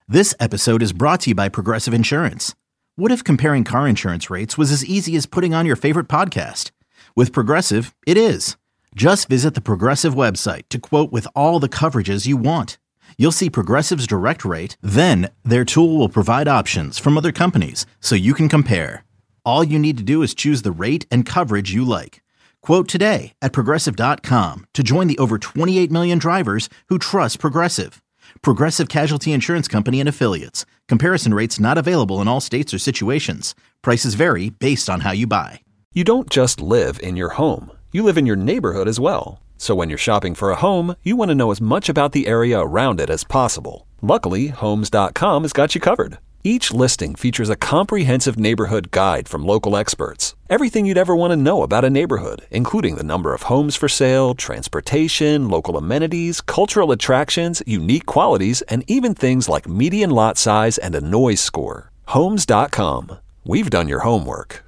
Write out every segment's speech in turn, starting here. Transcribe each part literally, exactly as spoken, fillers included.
This episode is brought to you by Progressive Insurance. What if comparing car insurance rates was as easy as putting on your favorite podcast? With Progressive, it is. Just visit the Progressive website to quote with all the coverages you want. You'll see Progressive's direct rate, then their tool will provide options from other companies so you can compare. All you need to do is choose the rate and coverage you like. Quote today at Progressive dot com to join the over twenty-eight million drivers who trust Progressive. Progressive Casualty Insurance Company and Affiliates. Comparison rates not available in all states or situations. Prices vary based on how you buy. You don't just live in your home. You live in your neighborhood as well. So when you're shopping for a home, you want to know as much about the area around it as possible. Luckily, Homes dot com has got you covered. Each listing features a comprehensive neighborhood guide from local experts. Everything you'd ever want to know about a neighborhood, including the number of homes for sale, transportation, local amenities, cultural attractions, unique qualities, and even things like median lot size and a noise score. Homes dot com. We've done your homework.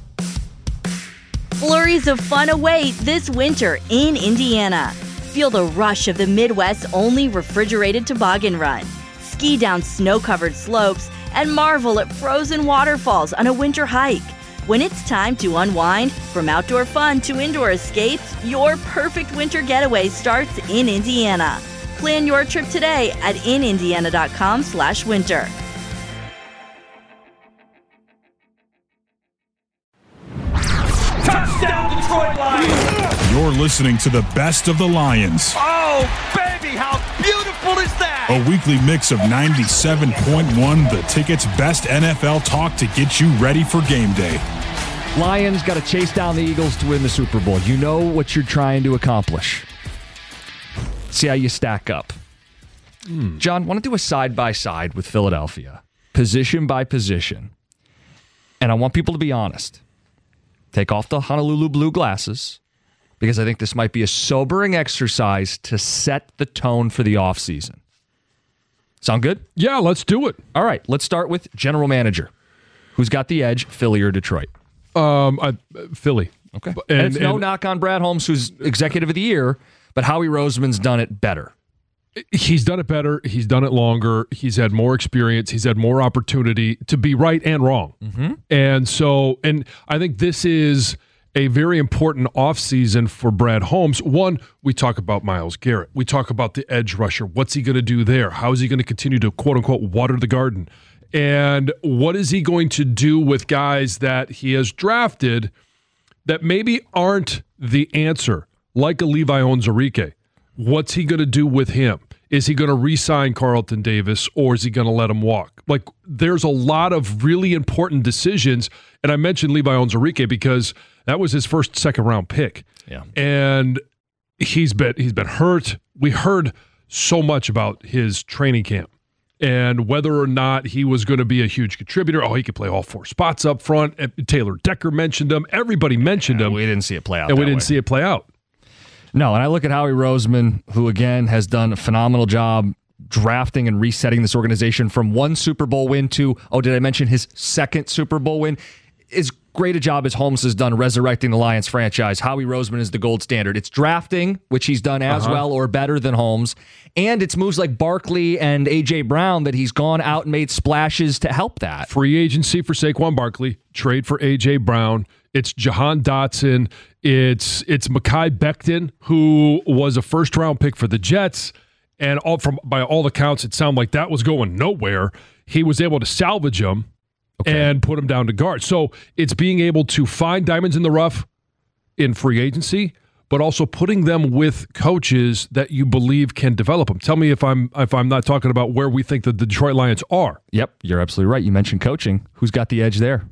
Flurries of fun await this winter in Indiana. Feel the rush of the Midwest's only refrigerated toboggan run. Ski down snow-covered slopes and marvel at frozen waterfalls on a winter hike. When it's time to unwind, from outdoor fun to indoor escapes, your perfect winter getaway starts in Indiana. Plan your trip today at in indiana dot com slash winter. Touchdown, Detroit Lions! You're listening to the best of the Lions. Oh, baby, how beautiful is that? A weekly mix of ninety-seven point one, The Ticket's best N F L talk to get you ready for game day. Lions got to chase down the Eagles to win the Super Bowl. You know what you're trying to accomplish. See how you stack up. Mm. John, want to do a side-by-side with Philadelphia, position by position. And I want people to be honest. Take off the Honolulu blue glasses, because I think this might be a sobering exercise to set the tone for the offseason. Sound good? Yeah, let's do it. All right, let's start with general manager. Who's got the edge, Philly or Detroit? Um, I, Philly. Okay. And, and it's no and, knock on Brad Holmes, who's executive of the year, but Howie Roseman's done it better. He's done it better. He's done it longer. He's had more experience. He's had more opportunity to be right and wrong. Mm-hmm. And so, and I think this is a very important offseason for Brad Holmes. One, we talk about Myles Garrett. We talk about the edge rusher. What's he going to do there? How is he going to continue to, quote unquote, water the garden? And what is he going to do with guys that he has drafted that maybe aren't the answer, like a Levi Onwuzurike? What's he going to do with him? Is he going to re-sign Carlton Davis, or is he going to let him walk? Like, there's a lot of really important decisions, and I mentioned Levi Onwuzurike because that was his first second-round pick. Yeah. And he's been he's been hurt. We heard so much about his training camp and whether or not he was going to be a huge contributor. Oh, he could play all four spots up front. Taylor Decker mentioned him. Everybody mentioned yeah, him. We didn't see it play out And that we didn't way. see it play out. No, and I look at Howie Roseman, who, again, has done a phenomenal job drafting and resetting this organization from one Super Bowl win to, oh, did I mention his second Super Bowl win? As great a job as Holmes has done resurrecting the Lions franchise, Howie Roseman is the gold standard. It's drafting, which he's done as uh-huh. well or better than Holmes, and it's moves like Barkley and A J. Brown that he's gone out and made splashes to help that. Free agency for Saquon Barkley, trade for A J. Brown. It's Jahan Dotson. It's it's Mekhi Becton, who was a first-round pick for the Jets, and all from by all accounts, it sounded like that was going nowhere. He was able to salvage him okay. and put him down to guard. So it's being able to find diamonds in the rough in free agency, but also putting them with coaches that you believe can develop them. Tell me if I'm if I'm not talking about where we think that the Detroit Lions are. Yep, you're absolutely right. You mentioned coaching. Who's got the edge there?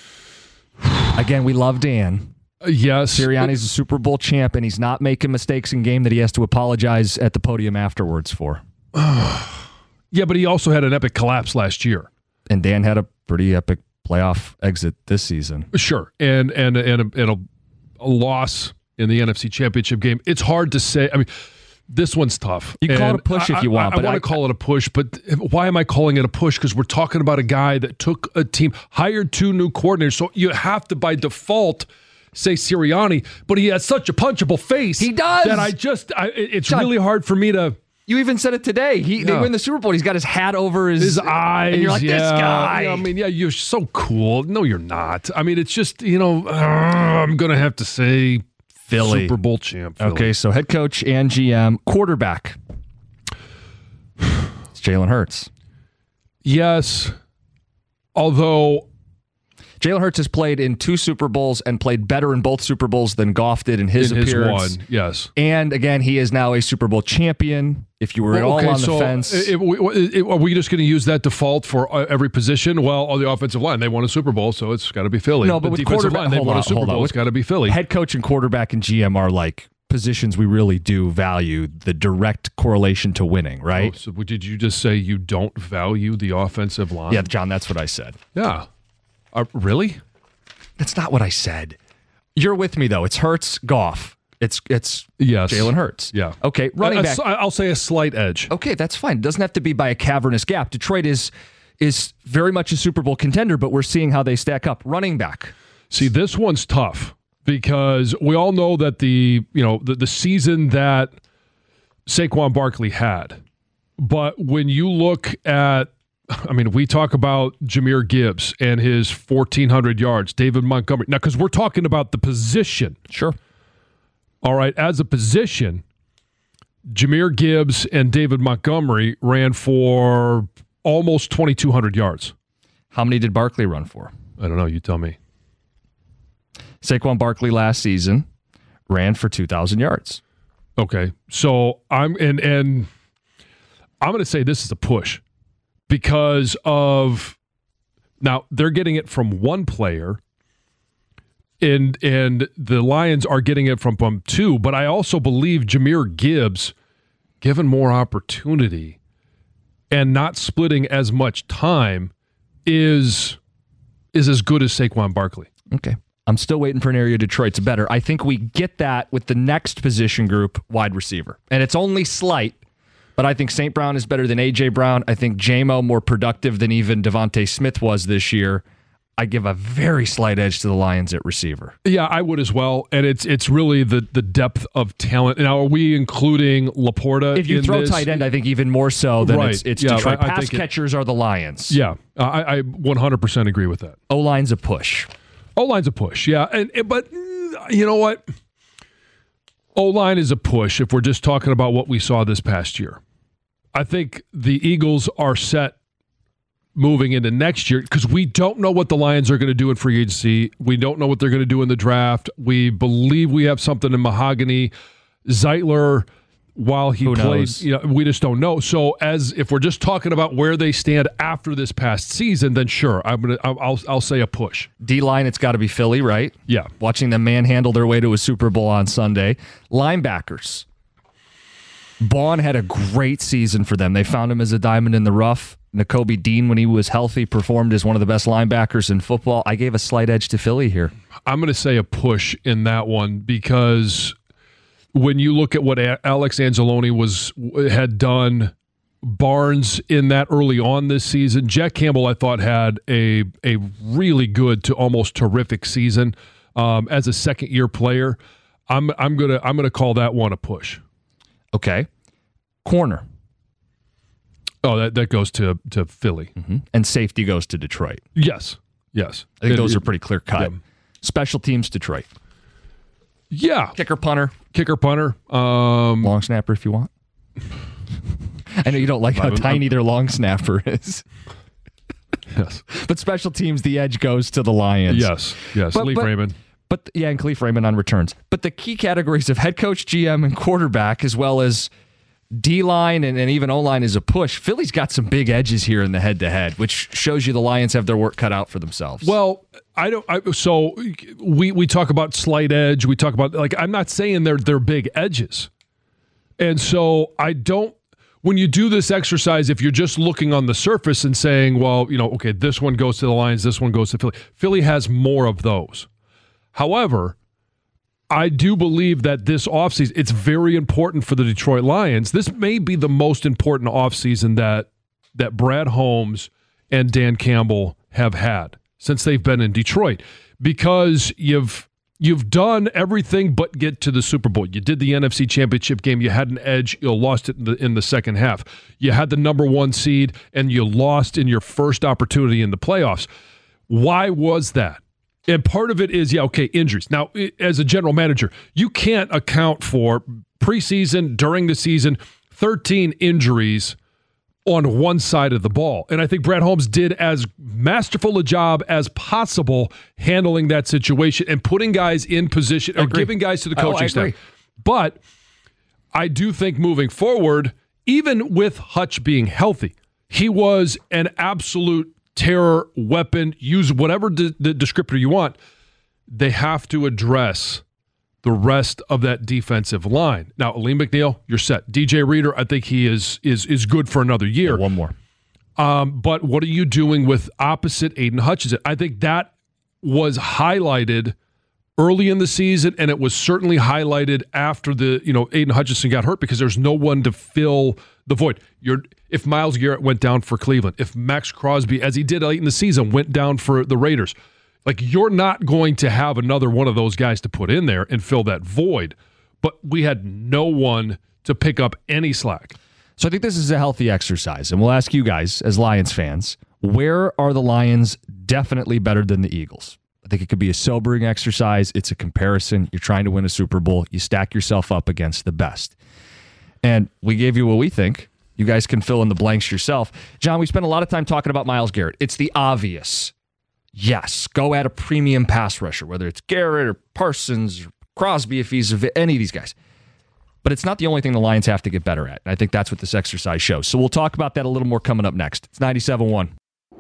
Again, we love Dan. Uh, yes. Sirianni's a Super Bowl champ, and he's not making mistakes in game that he has to apologize at the podium afterwards for. Yeah, but he also had an epic collapse last year. And Dan had a pretty epic playoff exit this season. Sure. And and and a, and a, a loss in the N F C Championship game. It's hard to say. I mean, this one's tough. You call and it a push I, if you want. I, I, but I want to call it a push, but why am I calling it a push? Because we're talking about a guy that took a team, hired two new coordinators, so you have to, by default, say Sirianni, but he has such a punchable face. He does. That I just, I, it's John, really hard for me to... You even said it today. He They Yeah. win the Super Bowl. He's got his hat over his, His eyes. And you're like, yeah. this guy. Yeah, I mean, yeah, you're so cool. No, you're not. I mean, it's just, you know, uh, I'm going to have to say Philly. Super Bowl champ. Philly. Okay, so head coach and G M. Quarterback. It's Jalen Hurts. Yes. Although Jalen Hurts has played in two Super Bowls and played better in both Super Bowls than Goff did in his in his appearance. one, yes. And again, he is now a Super Bowl champion. If you were at all okay, on the so fence. It, it, it, are we just going to use that default for uh, every position? Well, on the offensive line, they won a Super Bowl, so it's got to be Philly. No, but the with defensive quarterback, line, they hold won on, a Super hold on. Bowl. It's got to be Philly. Head coach and quarterback and G M are like positions we really do value the direct correlation to winning, right? Oh, so did you just say you don't value the offensive line? Yeah, John, that's what I said. Yeah. Uh, really? That's not what I said. You're with me though. It's Hurts, Goff. It's it's Yes. Jalen Hurts. Yeah. Okay, running A- a back. s- I'll say a slight edge. Okay, that's fine. It doesn't have to be by a cavernous gap. Detroit is is very much a Super Bowl contender, but we're seeing how they stack up. Running back. See, this one's tough because we all know that the, you know, the, the season that Saquon Barkley had. But when you look at, I mean, we talk about Jahmyr Gibbs and his fourteen hundred yards, David Montgomery. Now, because we're talking about the position. Sure. All right, as a position, Jahmyr Gibbs and David Montgomery ran for almost twenty-two hundred yards. How many did Barkley run for? I don't know. You tell me. Saquon Barkley last season ran for two thousand yards. Okay, so I'm and and I'm going to say this is a push because of now they're getting it from one player, and and the Lions are getting it from, from two. But I also believe Jahmyr Gibbs, given more opportunity and not splitting as much time, is is as good as Saquon Barkley. Okay. I'm still waiting for an area Detroit's better. I think we get that with the next position group, wide receiver. And it's only slight, but I think Saint Brown is better than A J. Brown. I think J-Mo more productive than even Devontae Smith was this year. I give a very slight edge to the Lions at receiver. Yeah, I would as well. And it's it's really the the depth of talent. Now, are we including Laporta? If you in throw this? tight end, I think even more so than Right. it's, it's Yeah, Detroit. I- I Pass think it- catchers are the Lions. Yeah, I, I one hundred percent agree with that. O-line's a push. O-line's a push, yeah. and, and But mm, you know what? O-line is a push if we're just talking about what we saw this past year. I think the Eagles are set moving into next year because we don't know what the Lions are going to do in free agency. We don't know what they're going to do in the draft. We believe we have something in Mahogany. Zeitler, while he Who played, knows? you know, we just don't know. So as if we're just talking about where they stand after this past season, then sure, I'm gonna I'll I'll, I'll say a push. D-line, it's got to be Philly, right? Yeah. Watching them manhandle their way to a Super Bowl on Sunday. Linebackers. Vaughn had a great season for them. They found him as a diamond in the rough. Nakobe Dean, when he was healthy, performed as one of the best linebackers in football. I gave a slight edge to Philly here. I'm going to say a push in that one because when you look at what A- Alex Anzalone was had done, Barnes in that early on this season, Jack Campbell I thought had a a really good to almost terrific season um, as a second year player. I'm I'm gonna I'm gonna call that one a push. Okay. Corner. Oh, that, that goes to to Philly. Mm-hmm. And safety goes to Detroit. Yes, yes. I think It- those it- are pretty clear cut. yeah. Special teams, Detroit. Yeah, Kicker, punter, kicker, punter. Um, long snapper if you want. I know you don't like how I'm- tiny their long snapper is. yes, But special teams, the edge goes to the Lions. yes, yes. But- Lee but- Raymond. But yeah, and Khalif Raymond on returns. But the key categories of head coach, G M, and quarterback, as well as D-line and, and even O-line is a push. Philly's got some big edges here in the head-to-head, which shows you the Lions have their work cut out for themselves. Well, I don't. I, so we we talk about slight edge. We talk about like I'm not saying they're they're big edges, and so I don't. When you do this exercise, if you're just looking on the surface and saying, well, you know, okay, this one goes to the Lions, this one goes to Philly. Philly has more of those. However, I do believe that this offseason, it's very important for the Detroit Lions. This may be the most important offseason that that Brad Holmes and Dan Campbell have had since they've been in Detroit, because you've You've done everything but get to the Super Bowl. You did the N F C Championship game. You had an edge. You lost it in the, in the second half. You had the number one seed, and you lost in your first opportunity in the playoffs. Why was that? And part of it is, yeah, okay, injuries. Now, as a general manager, you can't account for preseason, during the season, thirteen injuries on one side of the ball. And I think Brad Holmes did as masterful a job as possible handling that situation and putting guys in position or giving guys to the coaching oh, staff. But I do think moving forward, even with Hutch being healthy, he was an absolute terror weapon. Use whatever de- the descriptor you want. They have to address the rest of that defensive line. Now, Aleem McNeil, you're set. D J Reader, I think he is is is good for another year. Yeah, one more. Um, but what are you doing with opposite Aiden Hutchinson? I think that was highlighted early in the season, and it was certainly highlighted after the you know Aiden Hutchinson got hurt because there's no one to fill the void. You're if Myles Garrett went down for Cleveland, if Max Crosby, as he did late in the season, went down for the Raiders. Like, you're not going to have another one of those guys to put in there and fill that void. But we had no one to pick up any slack. So I think this is a healthy exercise. And we'll ask you guys, as Lions fans, where are the Lions definitely better than the Eagles? I think it could be a sobering exercise. It's a comparison. You're trying to win a Super Bowl. You stack yourself up against the best. And we gave you what we think. You guys can fill in the blanks yourself. John, we spent a lot of time talking about Myles Garrett. It's the obvious. Yes, go at a premium pass rusher, whether it's Garrett or Parsons or Crosby, if he's any of these guys. But it's not the only thing the Lions have to get better at. And I think that's what this exercise shows. So we'll talk about that a little more coming up next. It's ninety-seven point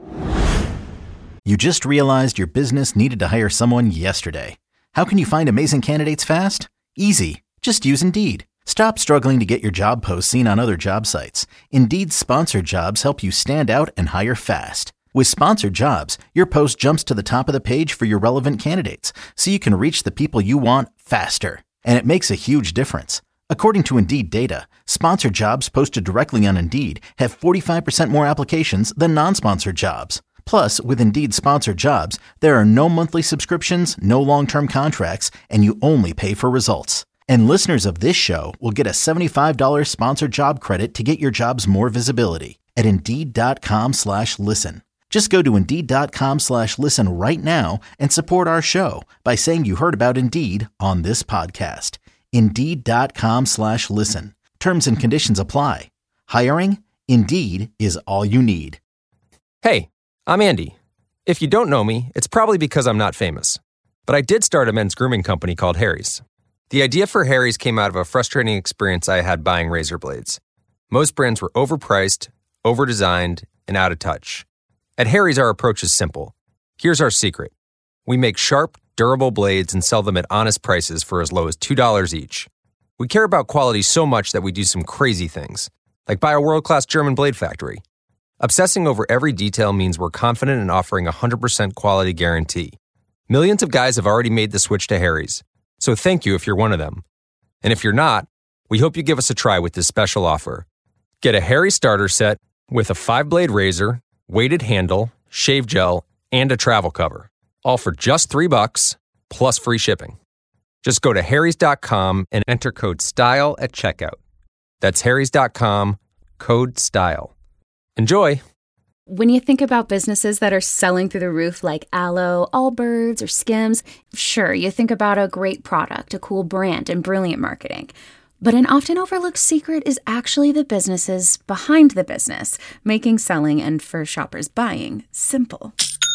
one. You just realized your business needed to hire someone yesterday. How can you find amazing candidates fast? Easy. Just use Indeed. Stop struggling to get your job posts seen on other job sites. Indeed's sponsored jobs help you stand out and hire fast. With sponsored jobs, your post jumps to the top of the page for your relevant candidates, so you can reach the people you want faster. And it makes a huge difference. According to Indeed data, sponsored jobs posted directly on Indeed have forty-five percent more applications than non-sponsored jobs. Plus, with Indeed sponsored jobs, there are no monthly subscriptions, no long-term contracts, and you only pay for results. And listeners of this show will get a seventy-five dollars sponsored job credit to get your jobs more visibility at Indeed.com slash listen. Just go to Indeed.com slash listen right now and support our show by saying you heard about Indeed on this podcast. Indeed.com slash listen. Terms and conditions apply. Hiring? Indeed is all you need. Hey, I'm Andy. If you don't know me, it's probably because I'm not famous. But I did start a men's grooming company called Harry's. The idea for Harry's came out of a frustrating experience I had buying razor blades. Most brands were overpriced, overdesigned, and out of touch. At Harry's, our approach is simple. Here's our secret. We make sharp, durable blades and sell them at honest prices for as low as two dollars each. We care about quality so much that we do some crazy things, like buy a world-class German blade factory. Obsessing over every detail means we're confident in offering a one hundred percent quality guarantee. Millions of guys have already made the switch to Harry's, so thank you if you're one of them. And if you're not, we hope you give us a try with this special offer. Get a Harry's starter set with a five-blade razor, weighted handle, shave gel, and a travel cover. All for just three bucks, plus free shipping. Just go to harrys dot com and enter code STYLE at checkout. That's harrys dot com, code STYLE. Enjoy! When you think about businesses that are selling through the roof like Aloe, Allbirds, or Skims, sure, you think about a great product, a cool brand, and brilliant marketing. But an often overlooked secret is actually the businesses behind the business, making selling and for shoppers buying simple.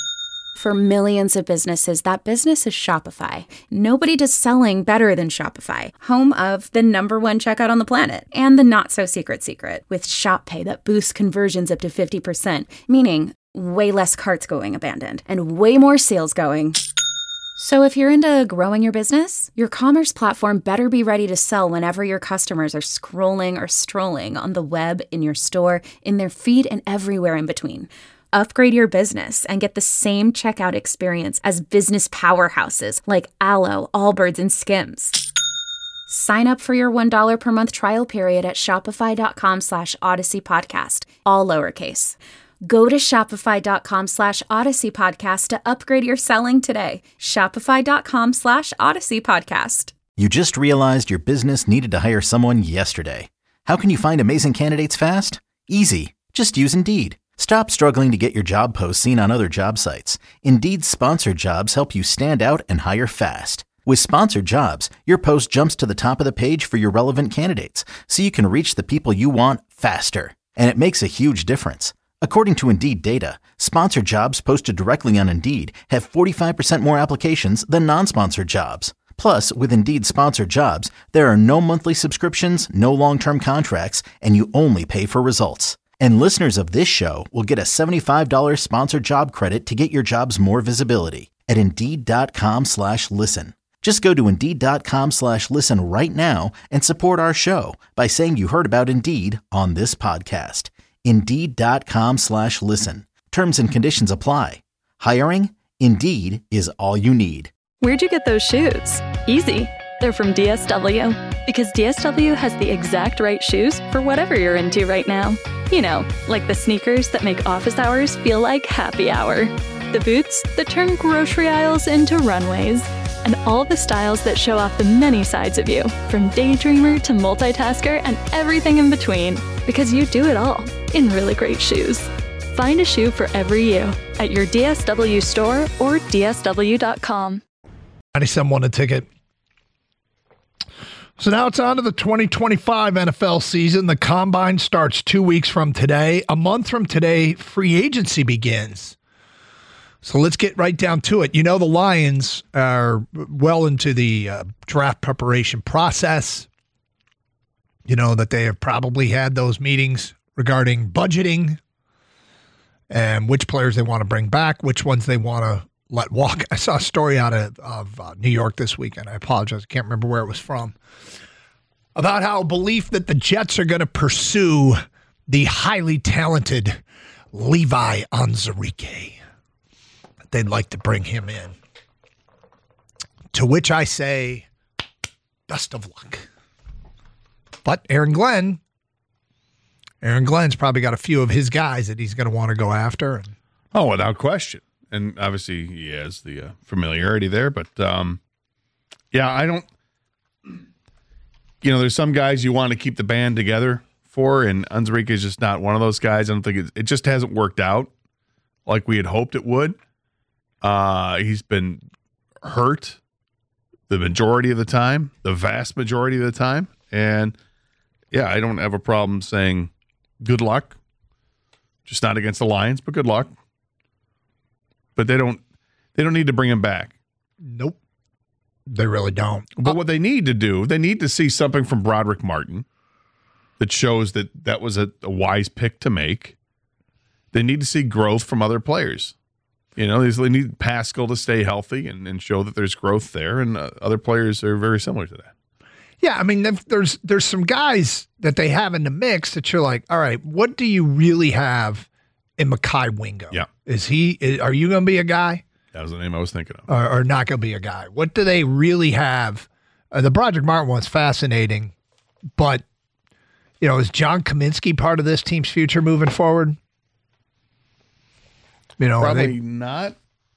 For millions of businesses, that business is Shopify. Nobody does selling better than Shopify, home of the number one checkout on the planet, and the not-so-secret secret, with Shop Pay that boosts conversions up to fifty percent, meaning way less carts going abandoned, and way more sales going. So if you're into growing your business, your commerce platform better be ready to sell whenever your customers are scrolling or strolling on the web, in your store, in their feed, and everywhere in between. Upgrade your business and get the same checkout experience as business powerhouses like Aloe, Allbirds, and Skims. Sign up for your one dollar per month trial period at shopify.com slash Odyssey Podcast, all lowercase. Go to shopify.com slash Odyssey Podcast to upgrade your selling today. Shopify.com slash Odyssey Podcast. You just realized your business needed to hire someone yesterday. How can you find amazing candidates fast? Easy. Just use Indeed. Stop struggling to get your job posts seen on other job sites. Indeed's sponsored jobs help you stand out and hire fast. With sponsored jobs, your post jumps to the top of the page for your relevant candidates, so you can reach the people you want faster. And it makes a huge difference. According to Indeed data, sponsored jobs posted directly on Indeed have forty-five percent more applications than non-sponsored jobs. Plus, with Indeed sponsored jobs, there are no monthly subscriptions, no long-term contracts, and you only pay for results. And listeners of this show will get a seventy-five dollars sponsored job credit to get your jobs more visibility at Indeed.com slash listen. Just go to Indeed.com slash listen right now and support our show by saying you heard about Indeed on this podcast. Indeed.com slash listen. Terms and conditions apply. Hiring? Indeed is all you need. Where'd you get those shoes? Easy. They're from D S W. Because D S W has the exact right shoes for whatever you're into right now. You know, like the sneakers that make office hours feel like happy hour. The boots that turn grocery aisles into runways. And all the styles that show off the many sides of you, from daydreamer to multitasker and everything in between. Because you do it all in really great shoes. Find a shoe for every you at your D S W store or D S W dot com. ninety-seven won a ticket. So now it's on to the twenty twenty-five N F L season. The Combine starts two weeks from today. A month from today, free agency begins. So let's get right down to it. You know, the Lions are well into the uh, draft preparation process. You know that they have probably had those meetings regarding budgeting and which players they want to bring back, which ones they want to let walk. I saw a story out of, of uh, New York this weekend. I apologize. I can't remember where it was from. About how belief that the Jets are going to pursue the highly talented Levi Onwuzurike. They'd like to bring him in. To which I say, best of luck. But Aaron Glenn, Aaron Glenn's probably got a few of his guys that he's going to want to go after. Oh, without question. And obviously he has the uh, familiarity there. But, um, yeah, I don't – you know, there's some guys you want to keep the band together for, and Onwuzurike is just not one of those guys. I don't think it, it just hasn't worked out like we had hoped it would. Uh, he's been hurt the majority of the time, the vast majority of the time. And, yeah, I don't have a problem saying good luck. Just not against the Lions, but good luck. But they don't they don't need to bring him back. Nope. They really don't. But what they need to do, they need to see something from Broderick Martin that shows that that was a, a wise pick to make. They need to see growth from other players. You know, they need Pascal to stay healthy and, and show that there's growth there, and uh, other players are very similar to that. Yeah, I mean, there's there's some guys that they have in the mix that you're like, all right, what do you really have in Mekhi Wingo? Yeah. Is he, is, are you going to be a guy? That was the name I was thinking of. Or, or not going to be a guy? What do they really have? Uh, the Broderick Martin one's fascinating, but, you know, is John Kaminsky part of this team's future moving forward? You know, Probably they, not.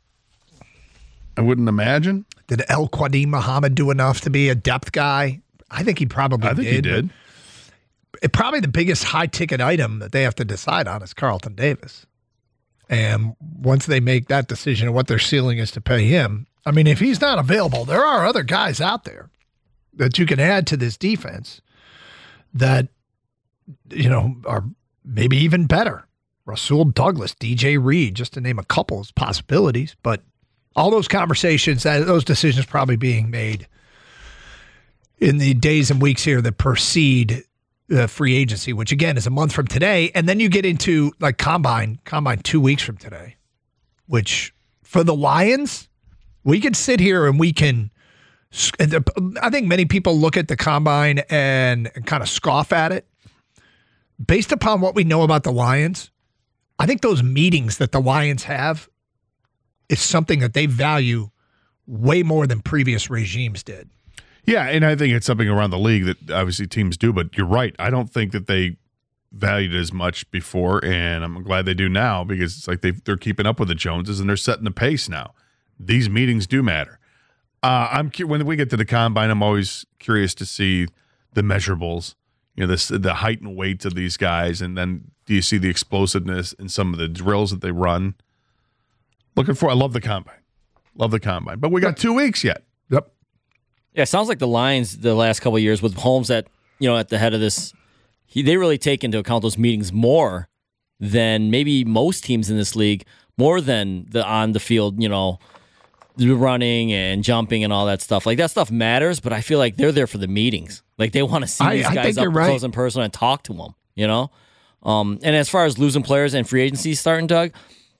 I wouldn't imagine. Did El Quadim Muhammad do enough to be a depth guy? I think he probably I think did. he did. It, probably the biggest high-ticket item that they have to decide on is Carlton Davis. And once they make that decision of what their ceiling is to pay him, I mean, if he's not available, there are other guys out there that you can add to this defense that, you know, are maybe even better. Rasul Douglas, D J Reed, just to name a couple of possibilities. But all those conversations, those decisions probably being made in the days and weeks here that precede the free agency, which again is a month from today. And then you get into like combine, combine two weeks from today, which for the Lions, we can sit here and we can, I think many people look at the combine and, and kind of scoff at it. Based upon what we know about the Lions, I think those meetings that the Lions have is something that they value way more than previous regimes did. Yeah, and I think it's something around the league that obviously teams do, but you're right. I don't think that they valued as much before, and I'm glad they do now because it's like they they're keeping up with the Joneses and they're setting the pace now. These meetings do matter. Uh, I'm cu- when we get to the combine, I'm always curious to see the measurables. You know, this the height and weight of these guys, and then do you see the explosiveness in some of the drills that they run? Looking for. I love the combine. Love the combine, but we got two weeks yet. Yep. Yeah, it sounds like the Lions the last couple of years with Holmes at you know at the head of this. He, they really take into account those meetings more than maybe most teams in this league, more than the on the field, you know, running and jumping and all that stuff. Like that stuff matters, but I feel like they're there for the meetings. Like they want to see I, these I guys up right. close and personal and talk to them, you know? Um, and as far as losing players and free agency starting, Doug,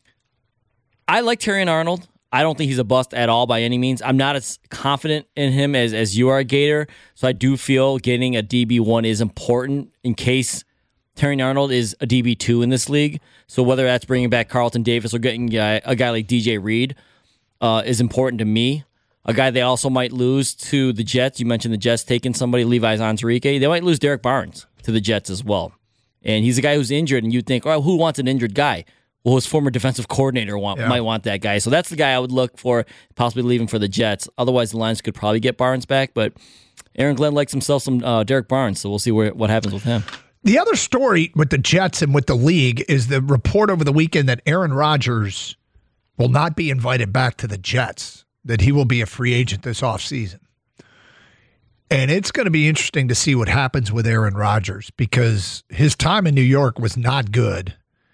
I like Terrion Arnold. I don't think he's a bust at all by any means. I'm not as confident in him as, as you are, Gator. So I do feel getting a D B one is important in case Terrion Arnold is a D B two in this league. So whether that's bringing back Carlton Davis or getting a guy, a guy like D J Reed uh, is important to me. A guy they also might lose to the Jets. You mentioned the Jets taking somebody, Levi Onwuzurike. They might lose Derek Barnes to the Jets as well. And he's a guy who's injured, and you'd think, oh, who wants an injured guy? Well, his former defensive coordinator want, yeah. might want that guy. So that's the guy I would look for, possibly leaving for the Jets. Otherwise, the Lions could probably get Barnes back. But Aaron Glenn likes himself some uh, Derek Barnes, so we'll see where, what happens with him. The other story with the Jets and with the league is the report over the weekend that Aaron Rodgers will not be invited back to the Jets, that he will be a free agent this offseason. And it's going to be interesting to see what happens with Aaron Rodgers because his time in New York was not good.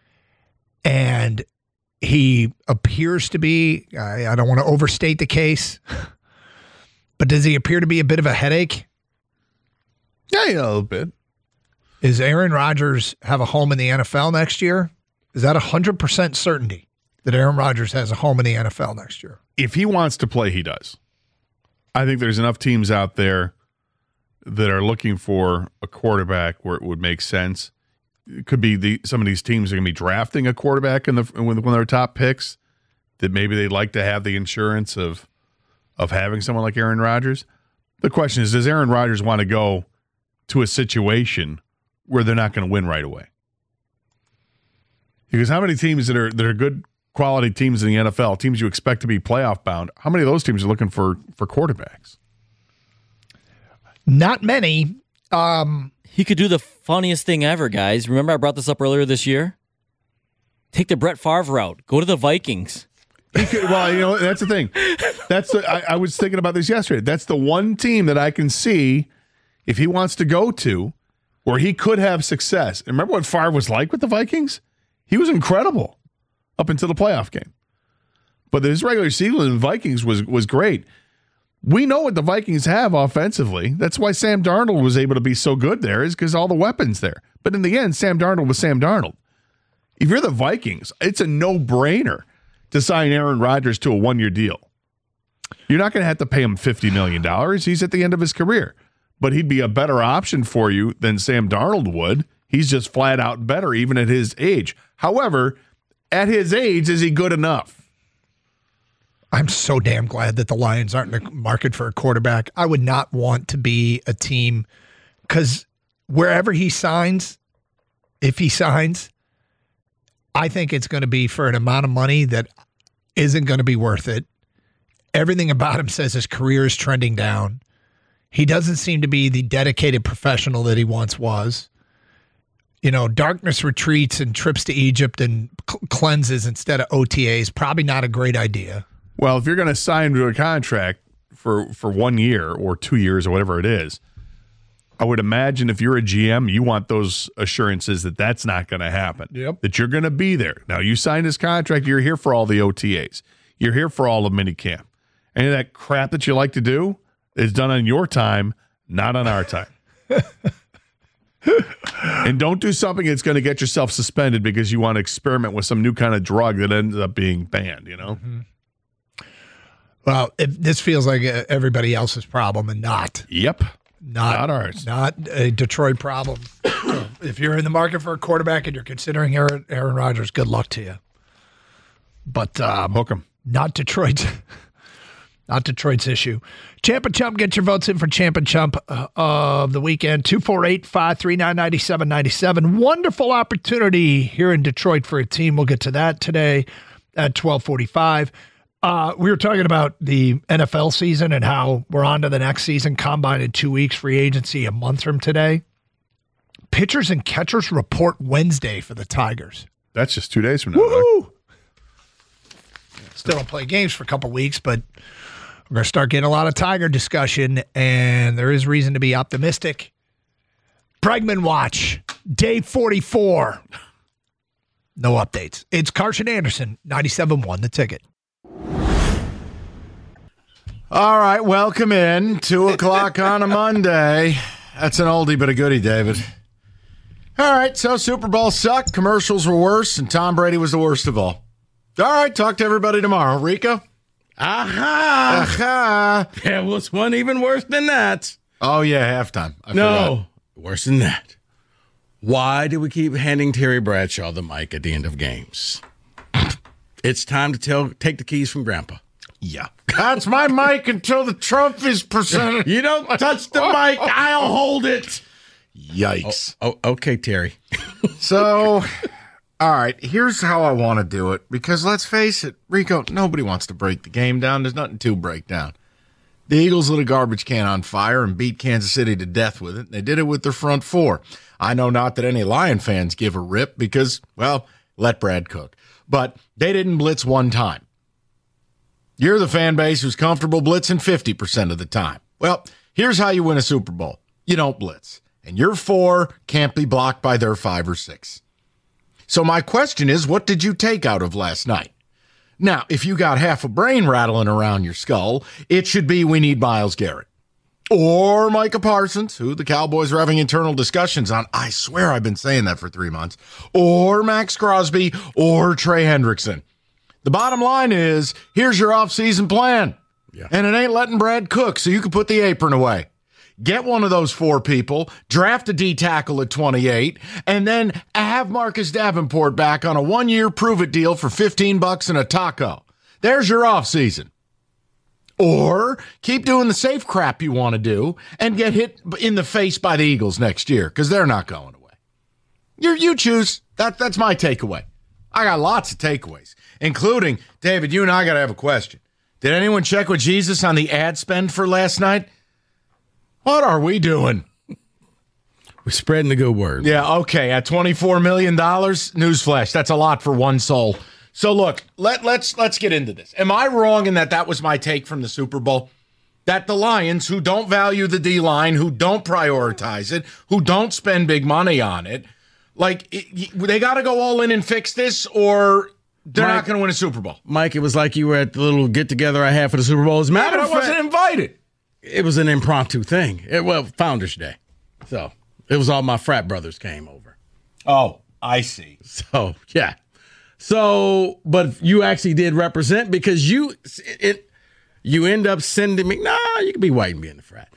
And he appears to be, I, I don't want to overstate the case, but does he appear to be a bit of a headache? Yeah, yeah, a little bit. Is Aaron Rodgers have a home in the N F L next year? Is that one hundred percent certainty that Aaron Rodgers has a home in the N F L next year? If he wants to play, he does. I think there's enough teams out there that are looking for a quarterback where it would make sense. It could be the some of these teams are going to be drafting a quarterback in the with one of their top picks that maybe they'd like to have the insurance of of having someone like Aaron Rodgers. The question is, does Aaron Rodgers want to go to a situation where they're not going to win right away? Because how many teams that are that are good quality teams in the N F L, teams you expect to be playoff bound, how many of those teams are looking for for quarterbacks? Not many. Um, he could do the funniest thing ever, guys. Remember I brought this up earlier this year? Take the Brett Favre route. Go to the Vikings. He could, well, you know, that's the thing. That's the, I, I was thinking about this yesterday. That's the one team that I can see if he wants to go to where he could have success. And remember what Favre was like with the Vikings? He was incredible up until the playoff game. But his regular season in the Vikings was was great. We know what the Vikings have offensively. That's why Sam Darnold was able to be so good there, is because all the weapons there. But in the end, Sam Darnold was Sam Darnold. If you're the Vikings, it's a no-brainer to sign Aaron Rodgers to a one-year deal. You're not going to have to pay him fifty million dollars. He's at the end of his career. But he'd be a better option for you than Sam Darnold would. He's just flat out better even at his age. However, at his age, is he good enough? I'm so damn glad that the Lions aren't in the market for a quarterback. I would not want to be a team because wherever he signs, if he signs, I think it's going to be for an amount of money that isn't going to be worth it. Everything about him says his career is trending down. He doesn't seem to be the dedicated professional that he once was. You know, darkness retreats and trips to Egypt and cl- cleanses instead of O T As, probably not a great idea. Well, if you're going to sign to a contract for, for one year or two years or whatever it is, I would imagine if you're a G M, you want those assurances that that's not going to happen. Yep. That you're going to be there. Now, you sign this contract, you're here for all the O T As. You're here for all of minicamp. Any of that crap that you like to do is done on your time, not on our time. And don't do something that's going to get yourself suspended because you want to experiment with some new kind of drug that ends up being banned, you know? Mm-hmm. Well, if this feels like everybody else's problem and not. Yep. Not, not ours. Not a Detroit problem. If you're in the market for a quarterback and you're considering Aaron, Aaron Rodgers, good luck to you. But um, hook him. Not Detroit. Not Detroit's issue. Champ and Chump, get your votes in for Champ and Chump uh, of the weekend. two four eight, five three nine, nine seven nine seven. Wonderful opportunity here in Detroit for a team. We'll get to that today at twelve forty-five. Uh, we were talking about the N F L season and how we're on to the next season. Combine in two weeks, free agency a month from today. Pitchers and catchers report Wednesday for the Tigers. That's just two days from now. Woo-hoo! Still don't play games for a couple weeks, but we're going to start getting a lot of Tiger discussion, and there is reason to be optimistic. Bregman Watch, day forty-four. No updates. It's Carson Anderson, ninety-seven point one, The Ticket. All right, welcome in. Two o'clock on a Monday. That's an oldie but a goodie, David. All right, so Super Bowl sucked, commercials were worse, and Tom Brady was the worst of all. All right, talk to everybody tomorrow. Rico? Aha! Aha! There was one even worse than that. Oh, yeah, halftime. I no, forgot. Worse than that. Why do we keep handing Terry Bradshaw the mic at the end of games? It's time to tell, take the keys from Grandpa. Yeah. That's my mic until the trophy's presented. You don't touch the mic. I'll hold it. Yikes. Oh, oh okay, Terry. So, all right, here's how I want to do it. Because let's face it, Rico, nobody wants to break the game down. There's nothing to break down. The Eagles lit a garbage can on fire and beat Kansas City to death with it. They did it with their front four. I know not that any Lion fans give a rip because, well, let Brad cook. But they didn't blitz one time. You're the fan base who's comfortable blitzing fifty percent of the time. Well, here's how you win a Super Bowl. You don't blitz. And your four can't be blocked by their five or six. So my question is, what did you take out of last night? Now, if you got half a brain rattling around your skull, it should be we need Myles Garrett. Or Micah Parsons, who the Cowboys are having internal discussions on. I swear I've been saying that for three months. Or Max Crosby, or Trey Hendrickson. The bottom line is, here's your offseason plan. Yeah. And it ain't letting Brad cook, so you can put the apron away. Get one of those four people, draft a D-tackle at twenty-eight, and then have Marcus Davenport back on a one-year prove-it deal for fifteen bucks and a taco. There's your offseason. Or keep doing the safe crap you want to do and get hit in the face by the Eagles next year, because they're not going away. You you choose. That That's my takeaway. I got lots of takeaways, including, David, you and I got to have a question. Did anyone check with Jesus on the ad spend for last night? What are we doing? We're spreading the good word. Yeah, okay. At twenty-four million dollars, newsflash, that's a lot for one soul. So look, let, let's let's get into this. Am I wrong in that that was my take from the Super Bowl? That the Lions, who don't value the D-line, who don't prioritize it, who don't spend big money on it, like, it, they got to go all in and fix this, or they're Mike, not going to win a Super Bowl? Mike, it was like you were at the little get-together I had for the Super Bowl. As a matter yeah, of I wasn't fact, invited. It was an impromptu thing. It, well, Founders Day. So it was all my frat brothers came over. Oh, I see. So, yeah. So, but you actually did represent because you it you end up sending me, nah, you can be white and be in the frat.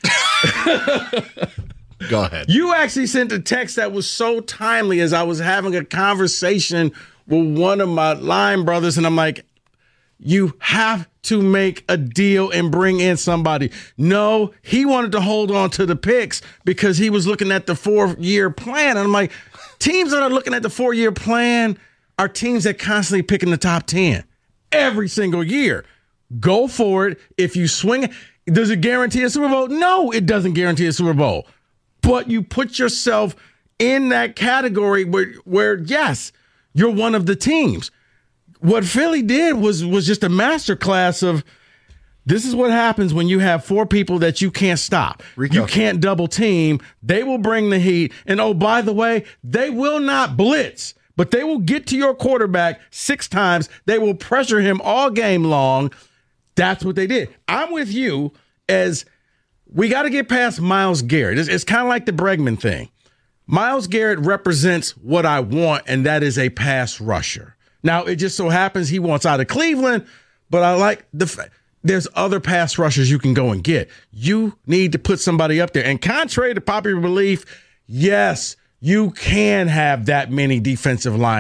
Go ahead. You actually sent a text that was so timely as I was having a conversation with one of my line brothers, and I'm like, you have to make a deal and bring in somebody. No, he wanted to hold on to the picks because he was looking at the four-year plan. And I'm like, teams that are looking at the four-year plan are teams that constantly pick in the top ten every single year. Go for it. If you swing it, does it guarantee a Super Bowl? No, it doesn't guarantee a Super Bowl. But you put yourself in that category where, where yes, you're one of the teams. What Philly did was was just a masterclass of this is what happens when you have four people that you can't stop. Rico. You can't double team. They will bring the heat. And oh, by the way, they will not blitz, but they will get to your quarterback six times. They will pressure him all game long. That's what they did. I'm with you as we got to get past Myles Garrett. It's, it's kind of like the Bregman thing. Myles Garrett represents what I want, and that is a pass rusher. Now, it just so happens he wants out of Cleveland, but I like the fact there's other pass rushers you can go and get. You need to put somebody up there. And contrary to popular belief, yes, you can have that many defensive linemen.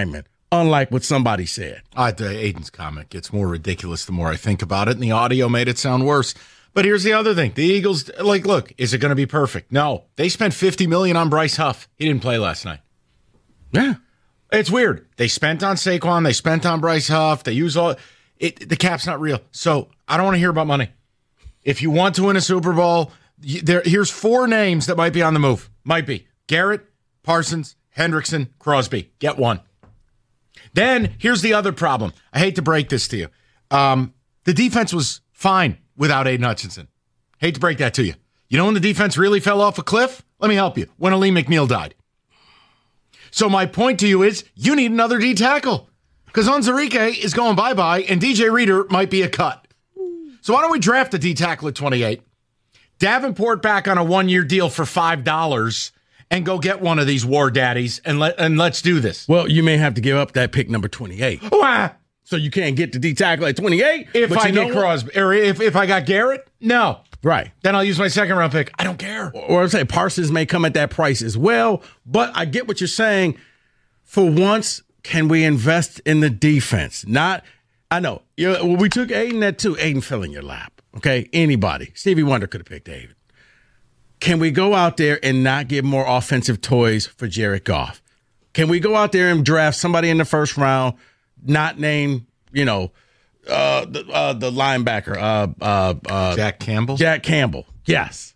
unlike what somebody said. Uh, the Aiden's comment gets more ridiculous the more I think about it, and the audio made it sound worse. But here's the other thing. The Eagles, like, look, is it going to be perfect? No. They spent fifty million dollars on Bryce Huff. He didn't play last night. Yeah. It's weird. They spent on Saquon. They spent on Bryce Huff. They use all it. The cap's not real. So I don't want to hear about money. If you want to win a Super Bowl, there, here's four names that might be on the move. Might be Garrett, Parsons, Hendrickson, Crosby. Get one. Then here's the other problem. I hate to break this to you. Um, the defense was fine without Aiden Hutchinson. Hate to break that to you. You know when the defense really fell off a cliff? Let me help you. When Aleem McNeil died. So my point to you is you need another D tackle because Onwuzurike is going bye-bye and D J Reader might be a cut. So why don't we draft a D tackle at twenty-eight? Davenport back on a one-year deal for five dollars and go get one of these war daddies and let and let's do this. Well, you may have to give up that pick number twenty-eight. Why? So you can't get the D tackle at twenty-eight. If but I you get Crosby, or if, if I got Garrett, no. Right. Then I'll use my second round pick. I don't care. Or, or I say Parsons may come at that price as well. But I get what you're saying. For once, can we invest in the defense? Not, I know. You know, we took Aiden at two. Aiden fell in your lap. Okay? Anybody. Stevie Wonder could have picked Aiden. Can we go out there and not give more offensive toys for Jared Goff? Can we go out there and draft somebody in the first round, not name, you know, uh, the uh, the linebacker, uh, uh, uh, Jack Campbell? Jack Campbell, yes.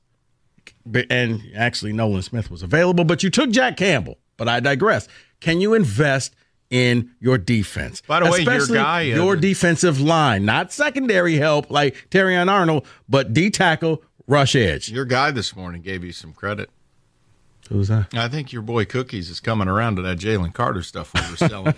And actually, Nolan Smith was available, but you took Jack Campbell. But I digress. Can you invest in your defense? By the way, Especially your guy, uh, your defensive line, not secondary help like Terrion Arnold, but D tackle, rush edge. Your guy this morning gave you some credit. Who's that? I think your boy Cookies is coming around to that Jalen Carter stuff we were selling.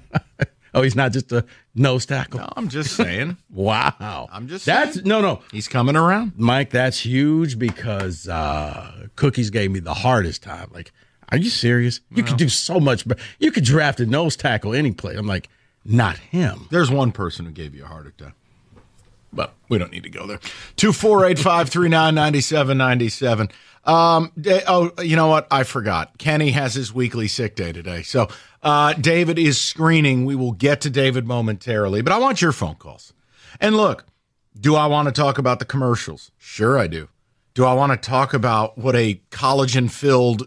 Oh, he's not just a nose tackle. No, I'm just saying. Wow. I'm just that's saying. no, no. He's coming around, Mike. That's huge because uh, Cookies gave me the hardest time. Like, are you serious? You Well, could do so much, but you could draft a nose tackle any play. I'm like, not him. There's one person who gave you a heart attack, but we don't need to go there. Two four eight five three nine ninety seven ninety seven. Um, oh, you know what? I forgot. Kenny has his weekly sick day today. So uh, David is screening. We will get to David momentarily, but I want your phone calls. And look, do I want to talk about the commercials? Sure I do. Do I want to talk about what a collagen-filled,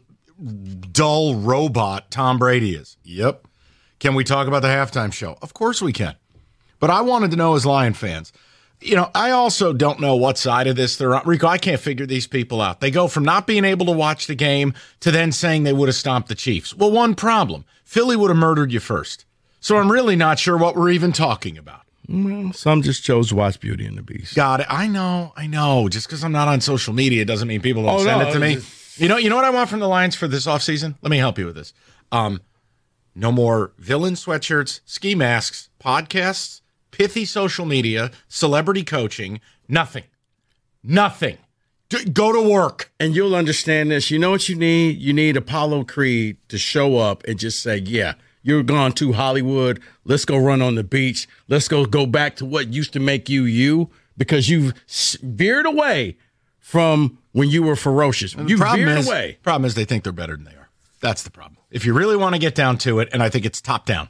dull robot Tom Brady is? Yep. Can we talk about the halftime show? Of course we can. But I wanted to know as Lion fans, you know, I also don't know what side of this they're on. Rico, I can't figure these people out. They go from not being able to watch the game to then saying they would have stomped the Chiefs. Well, one problem. Philly would have murdered you first. So I'm really not sure what we're even talking about. Well, some just chose to watch Beauty and the Beast. Got it. I know. I know. Just because I'm not on social media doesn't mean people don't Oh, send no, it to me. just- You know, you know what I want from the Lions for this offseason? Let me help you with this. Um, no more villain sweatshirts, ski masks, podcasts, pithy social media, celebrity coaching, nothing. Nothing. D- go to work. And you'll understand this. You know what you need? You need Apollo Creed to show up and just say, yeah, you're gone to Hollywood. Let's go run on the beach. Let's go go back to what used to make you you because you've veered away from when you were ferocious. And the You problem veered is, away. Problem is they think they're better than they are. That's the problem. If you really want to get down to it, and I think it's top down,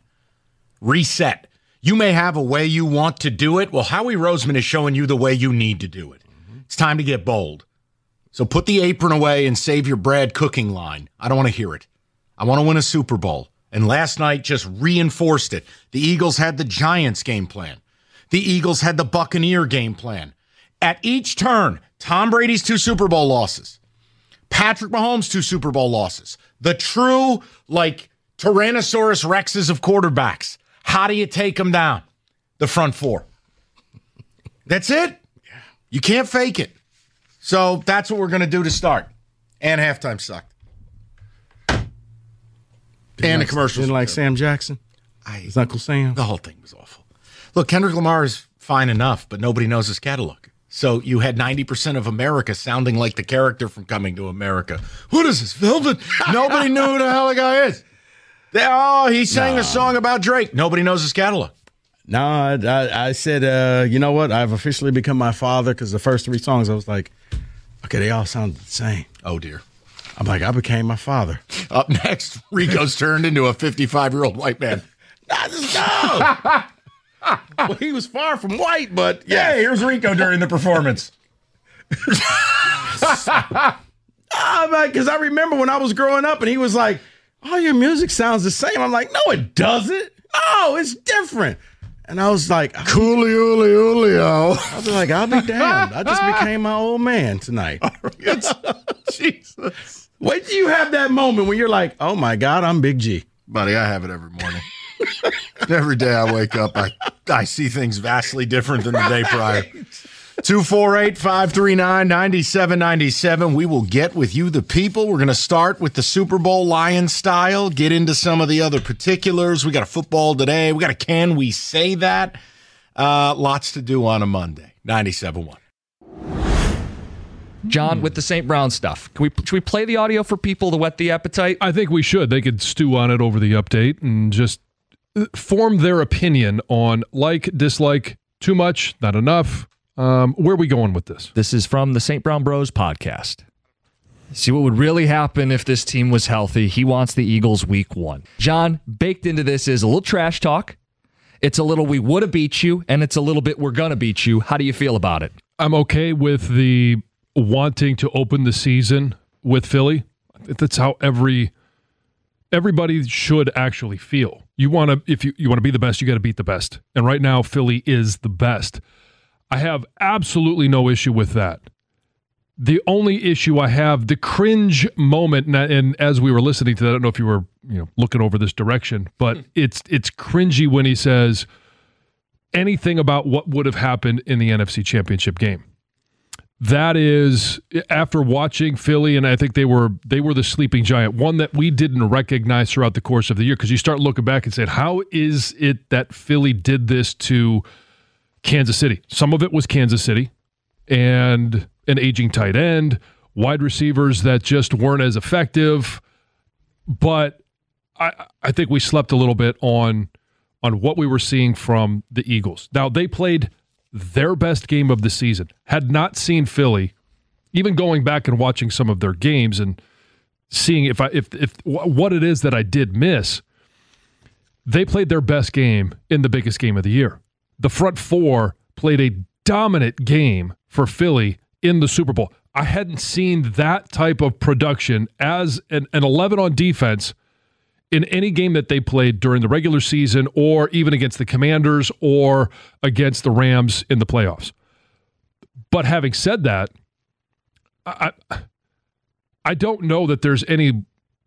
reset. You may have a way you want to do it. Well, Howie Roseman is showing you the way you need to do it. Mm-hmm. It's time to get bold. So put the apron away and save your Brad cooking line. I don't want to hear it. I want to win a Super Bowl. And last night just reinforced it. The Eagles had the Giants game plan. The Eagles had the Buccaneer game plan. At each turn, Tom Brady's two Super Bowl losses. Patrick Mahomes' two Super Bowl losses. The true, like, Tyrannosaurus Rexes of quarterbacks. How do you take them down? The front four. That's it. You can't fake it. So that's what we're going to do to start. And halftime sucked. Didn't and like, the commercials. Didn't like Sam Jackson? I, His Uncle Sam? The whole thing was awful. Look, Kendrick Lamar is fine enough, but nobody knows his catalog. So you had ninety percent of America sounding like the character from Coming to America. What is this, Velvet? Nobody knew who the hell the guy is. They, oh, he sang Nah. a song about Drake. Nobody knows his catalog. No, I, I, I said, uh, you know what? I've officially become my father because the first three songs, I was like, okay, they all sounded the same. Oh, dear. I'm like, I became my father. Up next, Rico's turned into a fifty-five-year-old white man. I just go. Well, he was far from white, but yeah. Hey, here's Rico during the performance. Oh, man, because I remember when I was growing up and he was like, oh, your music sounds the same. I'm like, no, it doesn't. Oh, it's different. And I was like, Coolio, Julio. I was like, I'll be damned. I just became my old man tonight. Jesus. Wait till you have that moment when you're like, oh my God, I'm Big G. Buddy, I have it every morning. Every day I wake up, I, I see things vastly different than the day prior. two four eight, five three nine, nine seven nine seven. We will get with you, the people. We're going to start with the Super Bowl Lion style, get into some of the other particulars. We got a football today. We got a Can We Say That? Uh, lots to do on a Monday. ninety-seven point one. John, with the Saint Brown stuff, can we should we play the audio for people to whet the appetite? I think we should. They could stew on it over the update and just form their opinion on like, dislike, too much, not enough. Um, where are we going with this? This is from the Saint Brown Bros podcast. See what would really happen if this team was healthy. He wants the Eagles week one. John, baked into this is a little trash talk. It's a little we would have beat you, and it's a little bit we're going to beat you. How do you feel about it? I'm okay with the wanting to open the season with Philly. That's how every everybody should actually feel. You want to if you, you want to be the best, you got to beat the best. And right now, Philly is the best. I have absolutely no issue with that. The only issue I have, the cringe moment, and, and as we were listening to that, I don't know if you were you know looking over this direction, but it's it's cringy when he says anything about what would have happened in the N F C Championship game. That is, after watching Philly, and I think they were they were the sleeping giant, one that we didn't recognize throughout the course of the year, because you start looking back and saying, how is it that Philly did this to Kansas City? Some of it was Kansas City and an aging tight end, wide receivers that just weren't as effective. But I, I think we slept a little bit on, on what we were seeing from the Eagles. Now, they played their best game of the season. Had not seen Philly, even going back and watching some of their games and seeing if I if if what it is that I did miss. They played their best game in the biggest game of the year. The front four played a dominant game for Philly in the Super Bowl. I hadn't seen that type of production as an, an eleven on defense in any game that they played during the regular season or even against the Commanders or against the Rams in the playoffs. But having said that, I, I don't know that there's any...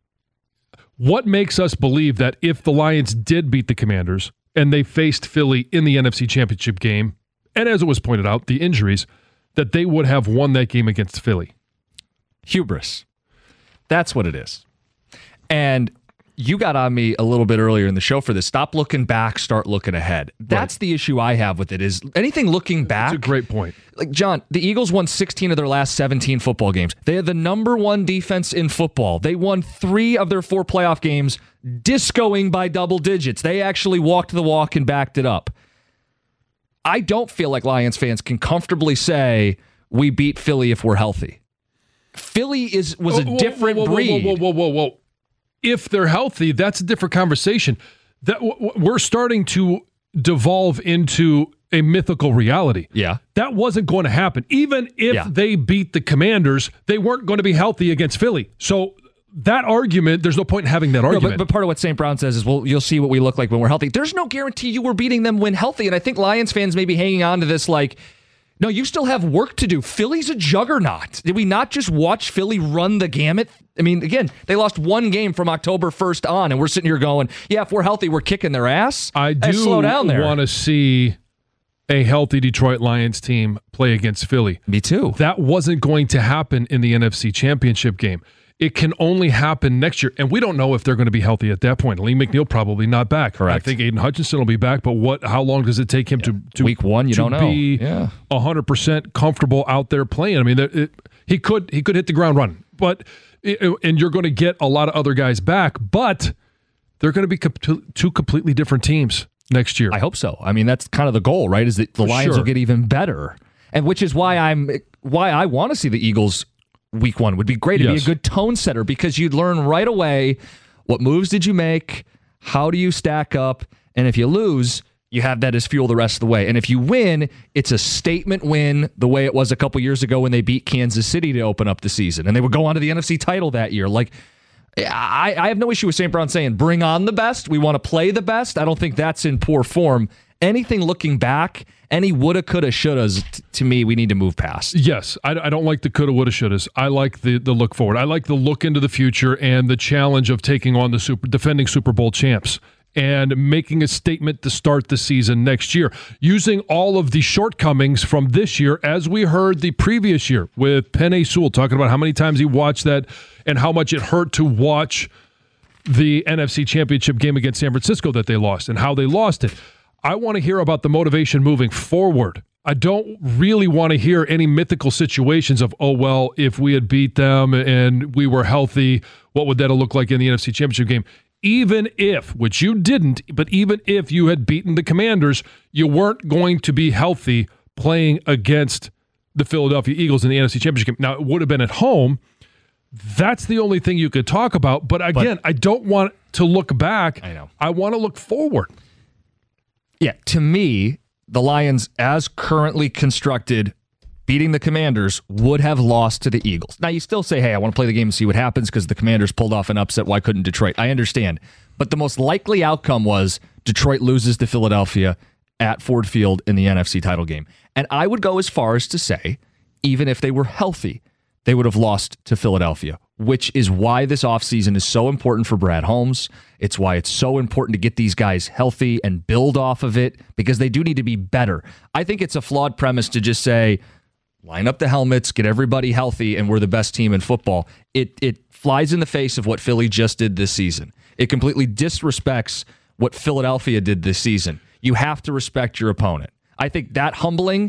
What makes us believe that if the Lions did beat the Commanders and they faced Philly in the N F C Championship game, and as it was pointed out, the injuries, that they would have won that game against Philly? Hubris. That's what it is. And you got on me a little bit earlier in the show for this. Stop looking back, start looking ahead. That's right. The issue I have with it is anything looking back. That's a great point. Like, John, the Eagles won sixteen of their last seventeen football games. They had the number one defense in football. They won three of their four playoff games discoing by double digits. They actually walked the walk and backed it up. I don't feel like Lions fans can comfortably say we beat Philly if we're healthy. Philly is was a whoa, different whoa, whoa, breed. Whoa, whoa, whoa, whoa, whoa. If they're healthy, that's a different conversation. That we're starting to devolve into a mythical reality. Yeah. That wasn't going to happen. Even if Yeah. they beat the Commanders, they weren't going to be healthy against Philly. So that argument, there's no point in having that No, argument. but, but part of what Saint Brown says is, well, you'll see what we look like when we're healthy. There's no guarantee you were beating them when healthy. And I think Lions fans may be hanging on to this like, no, you still have work to do. Philly's a juggernaut. Did we not just watch Philly run the gamut? I mean, again, they lost one game from October first on, and we're sitting here going, yeah, if we're healthy, we're kicking their ass. I do Hey, slow down there. want to see a healthy Detroit Lions team play against Philly. Me too. That wasn't going to happen in the N F C Championship game. It can only happen next year, and we don't know if they're going to be healthy at that point. Lee McNeil probably not back. Correct. I think Aiden Hutchinson will be back, but what? How long does it take him to, to Week one, you to don't know. be Yeah. one hundred percent comfortable out there playing? I mean, it, it, he could he could hit the ground running, but it, and you're going to get a lot of other guys back, but they're going to be co- two completely different teams next year. I hope so. I mean, that's kind of the goal, right? Is that the For Lions sure. will get even better, and which is why I'm why I want to see the Eagles week one. Would be great. It'd Yes. be a good tone setter because you'd learn right away what moves did you make, how do you stack up, And if you lose, you have that as fuel the rest of the way. And if you win, it's a statement win the way it was a couple years ago when they beat Kansas City to open up the season. And they would go on to the N F C title that year. Like, I, I have no issue with Saint Brown saying, bring on the best. We want to play the best. I don't think that's in poor form. Anything looking back, any woulda, coulda, shouldas, t- to me, we need to move past. Yes, I, I don't like the coulda, woulda, shouldas. I like the the look forward. I like the look into the future and the challenge of taking on the super, defending Super Bowl champs and making a statement to start the season next year, using all of the shortcomings from this year, as we heard the previous year with Penei Sewell talking about how many times he watched that and how much it hurt to watch the N F C Championship game against San Francisco that they lost and how they lost it. I want to hear about the motivation moving forward. I don't really want to hear any mythical situations of, oh, well, if we had beat them and we were healthy, what would that have looked like in the N F C Championship game? Even if, which you didn't, but even if you had beaten the Commanders, you weren't going to be healthy playing against the Philadelphia Eagles in the N F C Championship game. Now, it would have been at home. That's the only thing you could talk about. But again, but, I don't want to look back. I know. I want to look forward. Yeah, to me, the Lions, as currently constructed, beating the Commanders, would have lost to the Eagles. Now, you still say, hey, I want to play the game and see what happens because the Commanders pulled off an upset. Why couldn't Detroit? I understand. But the most likely outcome was Detroit loses to Philadelphia at Ford Field in the N F C title game. And I would go as far as to say, even if they were healthy, they would have lost to Philadelphia, which is why this offseason is so important for Brad Holmes. It's why it's so important to get these guys healthy and build off of it because they do need to be better. I think it's a flawed premise to just say, line up the helmets, get everybody healthy, and we're the best team in football. It it flies in the face of what Philly just did this season. It completely disrespects what Philadelphia did this season. You have to respect your opponent. I think that humbling,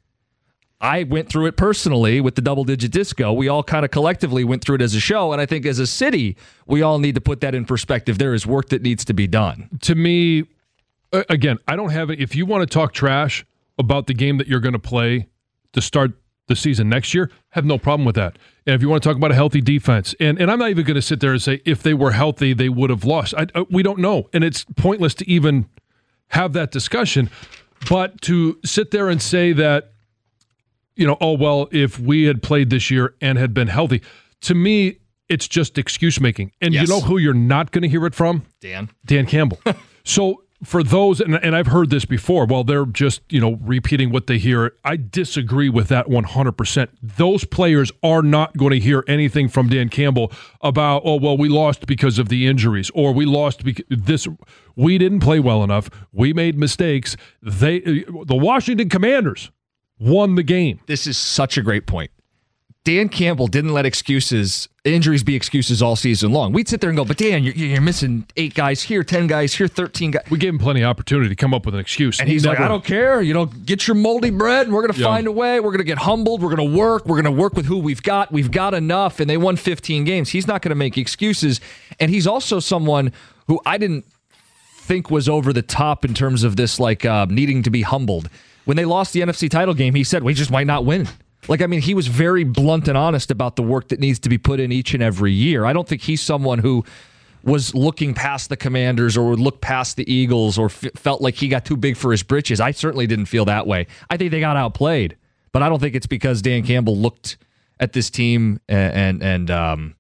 I went through it personally with the double-digit disco. We all kind of collectively went through it as a show, and I think as a city, we all need to put that in perspective. There is work that needs to be done. To me, again, I don't have it. If you want to talk trash about the game that you're going to play to start the season next year, have no problem with that. And if you want to talk about a healthy defense, and, and I'm not even going to sit there and say if they were healthy, they would have lost. I, I, we don't know, and it's pointless to even have that discussion. But to sit there and say that, you know, oh, well, if we had played this year and had been healthy, to me, it's just excuse making. And yes. You know who you're not going to hear it from? Dan. Dan Campbell. So for those, and, and I've heard this before, well, they're just, you know, repeating what they hear. I disagree with that one hundred percent. Those players are not going to hear anything from Dan Campbell about, oh, well, we lost because of the injuries, or we lost because this, we didn't play well enough. We made mistakes. They, the Washington Commanders won the game. This is such a great point. Dan Campbell didn't let excuses, injuries be excuses all season long. We'd sit there and go, but Dan, you're, you're missing eight guys here, ten guys here, thirteen guys. We gave him plenty of opportunity to come up with an excuse. And he's Never. like, I don't care. You know, get your moldy bread, and we're going to yeah. find a way. We're going to get humbled. We're going to work. We're going to work with who we've got. We've got enough, and they won fifteen games. He's not going to make excuses. And he's also someone who I didn't think was over the top in terms of this, like, uh, needing to be humbled. When they lost the N F C title game, he said, we just might not win. Like, I mean, he was very blunt and honest about the work that needs to be put in each and every year. I don't think he's someone who was looking past the Commanders or would look past the Eagles or f- felt like he got too big for his britches. I certainly didn't feel that way. I think they got outplayed, but I don't think it's because Dan Campbell looked at this team and and, and um,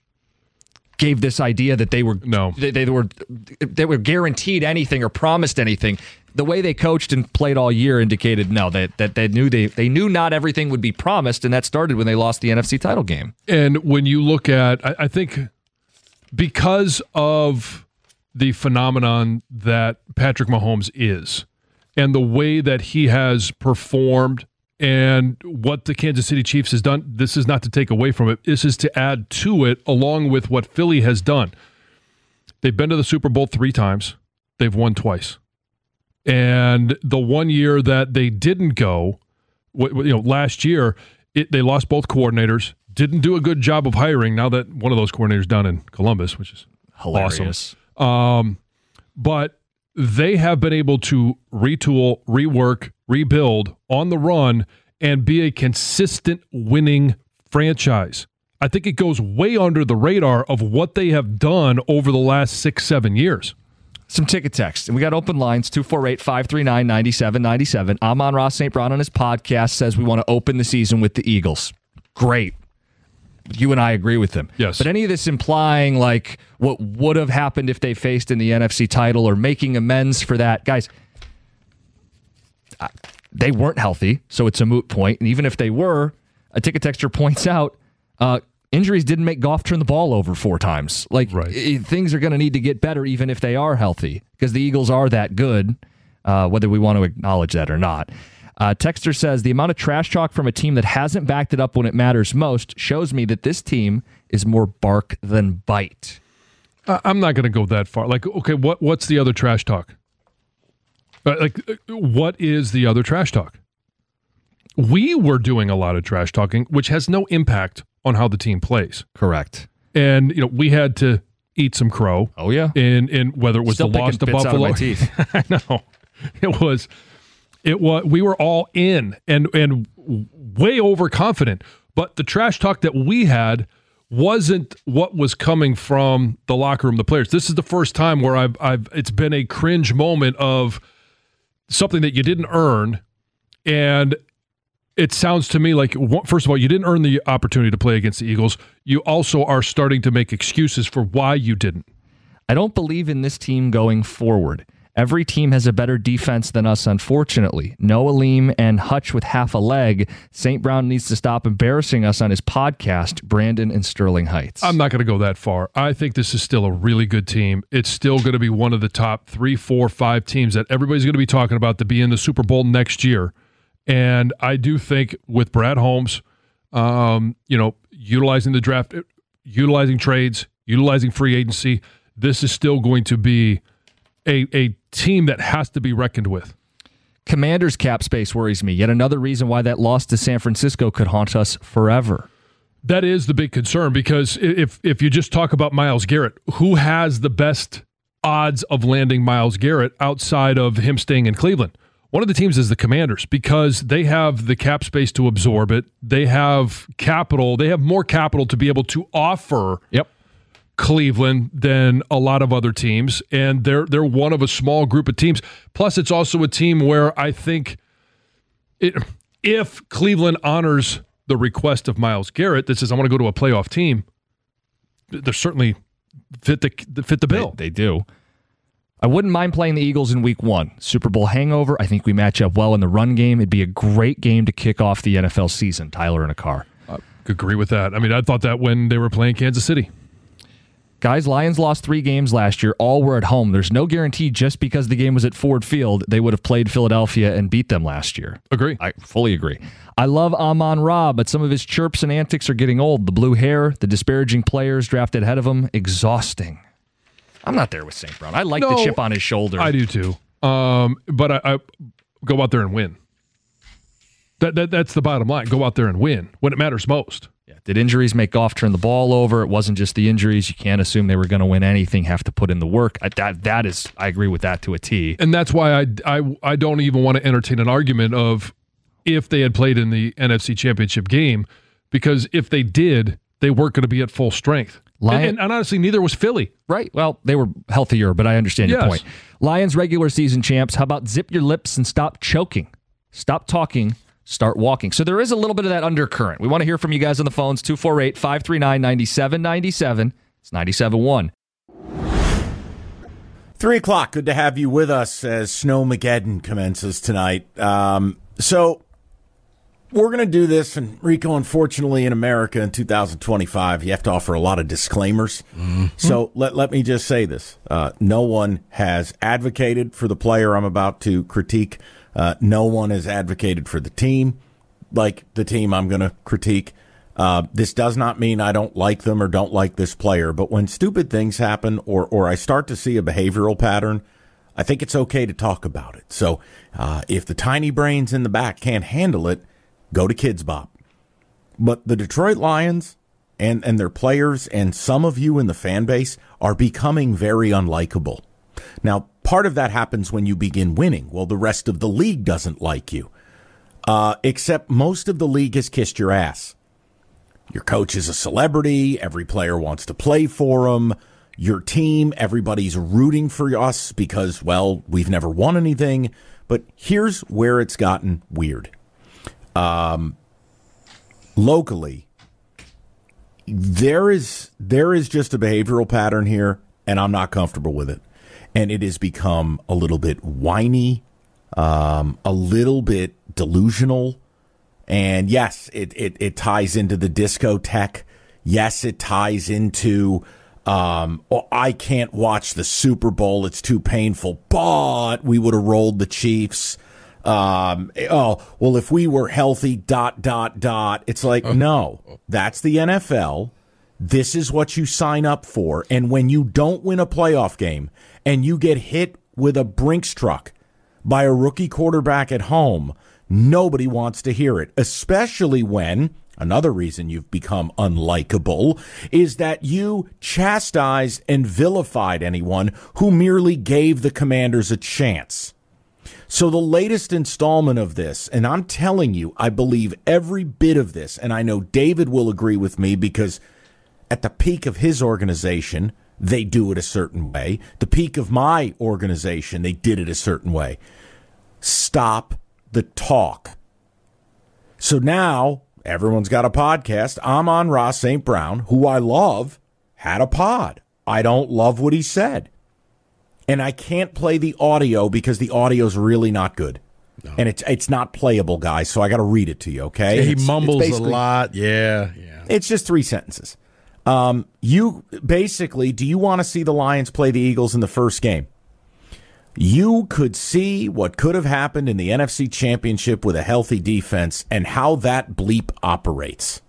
gave this idea that they were no they, they were they were guaranteed anything or promised anything. The way they coached and played all year indicated no, that that they knew they they knew not everything would be promised, and that started when they lost the N F C title game. And when you look at, I, I think because of the phenomenon that Patrick Mahomes is, and the way that he has performed, and what the Kansas City Chiefs has done, this is not to take away from it. This is to add to it, along with what Philly has done. They've been to the Super Bowl three times. They've won twice. And the one year that they didn't go, you know, last year, it, they lost both coordinators, didn't do a good job of hiring now that one of those coordinators down in Columbus, which is hilarious. Awesome. Um, but they have been able to retool, rework, rebuild on the run and be a consistent winning franchise. I think it goes way under the radar of what they have done over the last six, seven years. Some ticket text. And we got open lines, two four eight, five three nine, nine seven nine seven. Amon-Ra Saint Brown on his podcast says we want to open the season with the Eagles. Great. You and I agree with him. Yes. But any of this implying like what would have happened if they faced in the N F C title or making amends for that, guys, they weren't healthy, so it's a moot point. And even if they were, a ticket texter points out, uh, injuries didn't make Goff turn the ball over four times. Like, right. I- things are going to need to get better even if they are healthy because the Eagles are that good, uh, whether we want to acknowledge that or not. Uh, Texter says, the amount of trash talk from a team that hasn't backed it up when it matters most shows me that this team is more bark than bite. Uh, I'm not going to go that far. Like, okay, what what's the other trash talk? Uh, like, what is the other trash talk? We were doing a lot of trash talking, which has no impact on how the team plays. Correct. And, you know, we had to eat some crow. Oh, yeah. In, in whether it was Still the loss to picking bits Buffalo. out of my teeth. I know. It was, it was, we were all in and, and way overconfident. But the trash talk that we had wasn't what was coming from the locker room, the players. This is the first time where I've, I've, it's been a cringe moment of something that you didn't earn. And it sounds to me like, first of all, you didn't earn the opportunity to play against the Eagles. You also are starting to make excuses for why you didn't. I don't believe in this team going forward. Every team has a better defense than us, unfortunately. No Aleem and Hutch with half a leg. Saint Brown needs to stop embarrassing us on his podcast, Brandon in Sterling Heights. I'm not going to go that far. I think this is still a really good team. It's still going to be one of the top three, four, five teams that everybody's going to be talking about to be in the Super Bowl next year. And I do think with Brad Holmes, um, you know, utilizing the draft, utilizing trades, utilizing free agency, this is still going to be a, a team that has to be reckoned with. Commanders cap space worries me. Yet another reason why that loss to San Francisco could haunt us forever. That is the big concern because if if you just talk about Myles Garrett, who has the best odds of landing Myles Garrett outside of him staying in Cleveland? One of the teams is the Commanders because they have the cap space to absorb it. They have capital. They have more capital to be able to offer yep. Cleveland than a lot of other teams, and they're they're one of a small group of teams. Plus, it's also a team where I think it, if Cleveland honors the request of Myles Garrett that says, I want to go to a playoff team, they're certainly fit the fit the bill. They, they do. I wouldn't mind playing the Eagles in week one. Super Bowl hangover. I think we match up well in the run game. It'd be a great game to kick off the N F L season. Tyler in a car. I agree with that. I mean, I thought that when they were playing Kansas City. Guys, Lions lost three games last year. All were at home. There's no guarantee just because the game was at Ford Field, they would have played Philadelphia and beat them last year. Agree. I fully agree. I love Amon-Ra, but some of his chirps and antics are getting old. The blue hair, the disparaging players drafted ahead of him, exhausting. I'm not there with Saint Brown. I like no, the chip on his shoulder. I do too. Um, but I, I go out there and win. That, that That's the bottom line. Go out there and win when it matters most. Yeah. Did injuries make Goff turn the ball over? It wasn't just the injuries. You can't assume they were going to win anything, have to put in the work. I, that That is, I agree with that to a T. And that's why I, I, I don't even want to entertain an argument of if they had played in the N F C Championship game, because if they did, they weren't going to be at full strength. Lion- and, and honestly, neither was Philly. Right. Well, they were healthier, but I understand your yes. point. Lions regular season champs, how about zip your lips and stop choking? Stop talking, start walking. So there is a little bit of that undercurrent. We want to hear from you guys on the phones, two four eight, five three nine, nine seven nine seven. It's ninety-seven point one. Three o'clock. Good to have you with us as Snowmageddon commences tonight. Um, so we're going to do this, and Rico, unfortunately, in America in two thousand twenty-five, you have to offer a lot of disclaimers. Mm-hmm. So let, let me just say this. Uh, no one has advocated for the player I'm about to critique. Uh, no one has advocated for the team, like the team I'm going to critique. Uh, this does not mean I don't like them or don't like this player, but when stupid things happen or, or I start to see a behavioral pattern, I think it's okay to talk about it. So uh, if the tiny brains in the back can't handle it, go to Kids Bop. But the Detroit Lions and, and their players and some of you in the fan base are becoming very unlikable. Now, part of that happens when you begin winning. Well, the rest of the league doesn't like you, uh, except most of the league has kissed your ass. Your coach is a celebrity. Every player wants to play for him. your team. Everybody's rooting for us because, well, we've never won anything. But here's where it's gotten weird. Um, locally, there is there is just a behavioral pattern here, and I'm not comfortable with it. And it has become a little bit whiny, um, a little bit delusional. And yes, it, it, it ties into the discotheque. Yes, it ties into, um, oh, I can't watch the Super Bowl. It's too painful. But we would have rolled the Chiefs. Um, oh, well, if we were healthy, dot, dot, dot. It's like, no, that's the N F L. This is what you sign up for. And when you don't win a playoff game and you get hit with a Brinks truck by a rookie quarterback at home, nobody wants to hear it, especially when another reason you've become unlikable is that you chastised and vilified anyone who merely gave the Commanders a chance. So the latest installment of this, and I'm telling you, I believe every bit of this, and I know David will agree with me because at the peak of his organization, they do it a certain way. The peak of my organization, they did it a certain way. Stop the talk. So now everyone's got a podcast. Amon Ra Saint Brown, who I love, had a pod. I don't love what he said. And I can't play the audio because the audio's really not good. No. And it's it's not playable, guys, so I got to read it to you, okay? Yeah, he it's, mumbles it's a lot. Yeah, yeah. It's just three sentences. Um, you basically, do you want to see the Lions play the Eagles in the first game? You could see what could have happened in the N F C Championship with a healthy defense and how that bleep operates.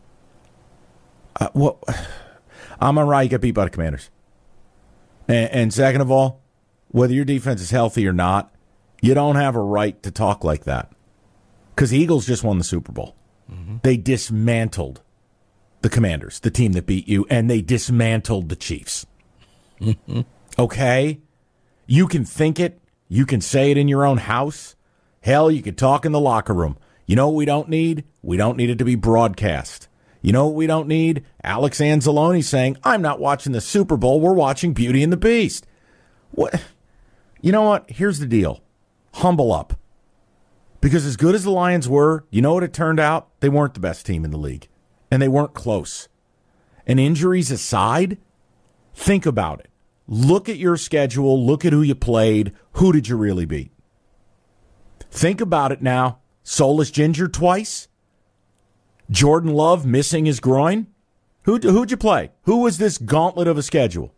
Uh, well, Amon Ra, you got beat by the Commanders. And, and second of all, whether your defense is healthy or not, you don't have a right to talk like that. Because the Eagles just won the Super Bowl. Mm-hmm. They dismantled the Commanders, the team that beat you, and they dismantled the Chiefs. Mm-hmm. Okay? You can think it. You can say it in your own house. Hell, you can talk in the locker room. You know what we don't need? We don't need it to be broadcast. You know what we don't need? Alex Anzalone saying, I'm not watching the Super Bowl. We're watching Beauty and the Beast. What? You know what? Here's the deal. Humble up. Because as good as the Lions were, you know what it turned out? They weren't the best team in the league. And they weren't close. And injuries aside, think about it. Look at your schedule. Look at who you played. Who did you really beat? Think about it now. Soulless Ginger twice. Jordan Love missing his groin. Who, who'd you play? Who was this gauntlet of a schedule?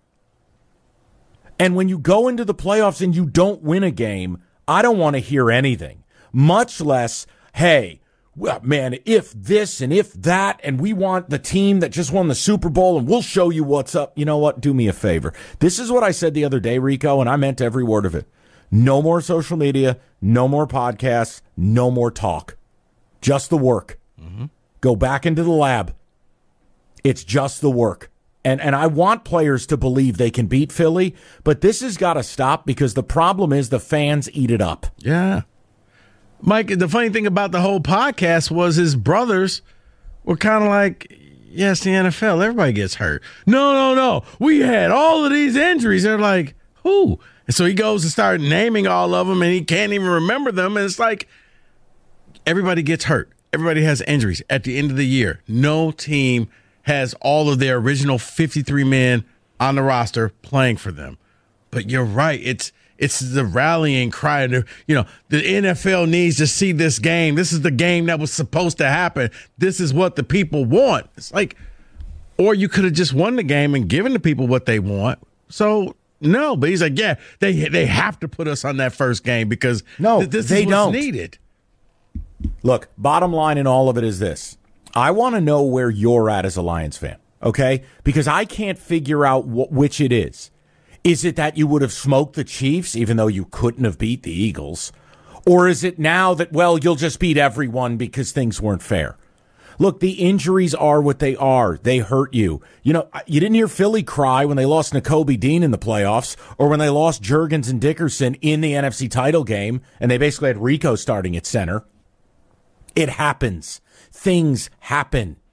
And when you go into the playoffs and you don't win a game, I don't want to hear anything. Much less, hey, well, man, if this and if that, and we want the team that just won the Super Bowl, and we'll show you what's up. You know what? Do me a favor. This is what I said the other day, Rico, and I meant every word of it. No more social media, no more podcasts, no more talk. Just the work. Mm-hmm. Go back into the lab. It's just the work. And and I want players to believe they can beat Philly, but this has got to stop because the problem is the fans eat it up. Yeah. Mike, the funny thing about the whole podcast was his brothers were kind of like, yes, the N F L, everybody gets hurt. No, no, no. We had all of these injuries. They're like, who? And so he goes and starts naming all of them, and he can't even remember them. And it's like, everybody gets hurt. Everybody has injuries at the end of the year. No team has all of their original fifty-three men on the roster playing for them. But you're right. It's it's the rallying cry. You know, the N F L needs to see this game. This is the game that was supposed to happen. This is what the people want. It's like, or you could have just won the game and given the people what they want. So, no. But he's like, yeah, they they have to put us on that first game because no, th- this they is what's don't. needed. Look, bottom line in all of it is this. I want to know where you're at as a Lions fan, okay? Because I can't figure out wh- which it is. Is it that you would have smoked the Chiefs even though you couldn't have beat the Eagles? Or is it now that, well, you'll just beat everyone because things weren't fair? Look, the injuries are what they are. They hurt you. You know, you didn't hear Philly cry when they lost Nakobe Dean in the playoffs or when they lost Juergens and Dickerson in the N F C title game and they basically had Rico starting at center. It happens. Things happen.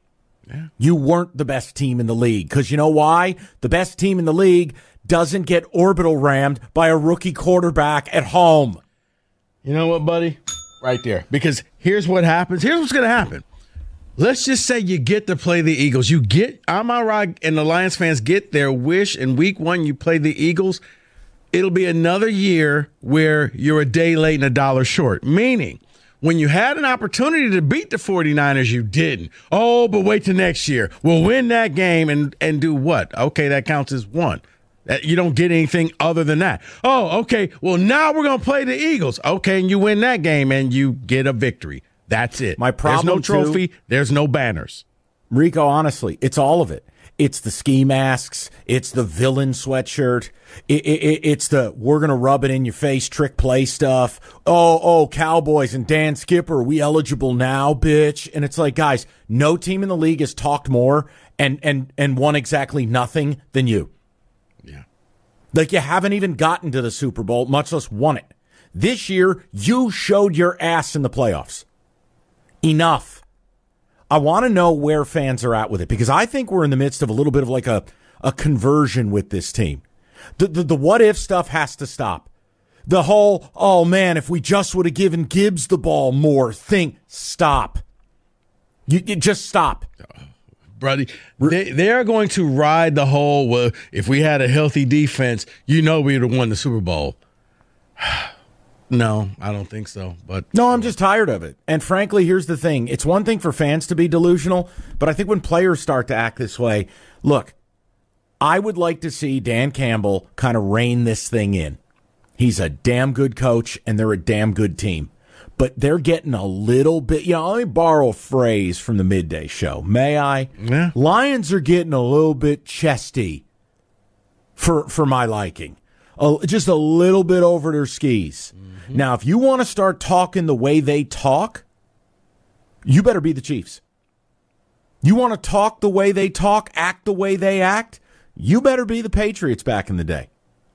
Yeah. You weren't the best team in the league. Because you know why? The best team in the league doesn't get orbital rammed by a rookie quarterback at home. You know what, buddy? Right there. Because here's what happens. Here's what's going to happen. Let's just say you get to play the Eagles. You get, Amon Ra and the Lions fans get their wish in week one. You play the Eagles. It'll be another year where you're a day late and a dollar short. Meaning, when you had an opportunity to beat the 49ers, you didn't. Oh, but wait till next year. We'll win that game and, and do what? Okay, that counts as one. You don't get anything other than that. Oh, okay, well, now we're going to play the Eagles. Okay, and you win that game and you get a victory. That's it. My problem, There's no trophy. Too, there's no banners. Rico, honestly, it's all of it. It's the ski masks. It's the villain sweatshirt. It, it, it's the we're going to rub it in your face trick play stuff. Oh, oh, Cowboys and Dan Skipper, we eligible now, bitch. And it's like, guys, no team in the league has talked more and, and, and won exactly nothing than you. Yeah. Like you haven't even gotten to the Super Bowl, much less won it. This year, you showed your ass in the playoffs. Enough. I want to know where fans are at with it because I think we're in the midst of a little bit of like a, a conversion with this team. The, the, the what if stuff has to stop. The whole, oh man, if we just would have given Gibbs the ball more thing, stop. You, you just stop. Brother, they, they are going to ride the whole, well, if we had a healthy defense, you know we would have won the Super Bowl. No, I don't think so. But no, I'm just tired of it. And frankly, here's the thing. It's one thing for fans to be delusional, but I think when players start to act this way, look, I would like to see Dan Campbell kind of rein this thing in. He's a damn good coach, and they're a damn good team. But they're getting a little bit, you know, let me borrow a phrase from the midday show. May I? Yeah. Lions are getting a little bit chesty for, for my liking. Uh, just a little bit over their skis. Mm-hmm. Now, if you want to start talking the way they talk, you better be the Chiefs. You want to talk the way they talk, act the way they act, you better be the Patriots back in the day.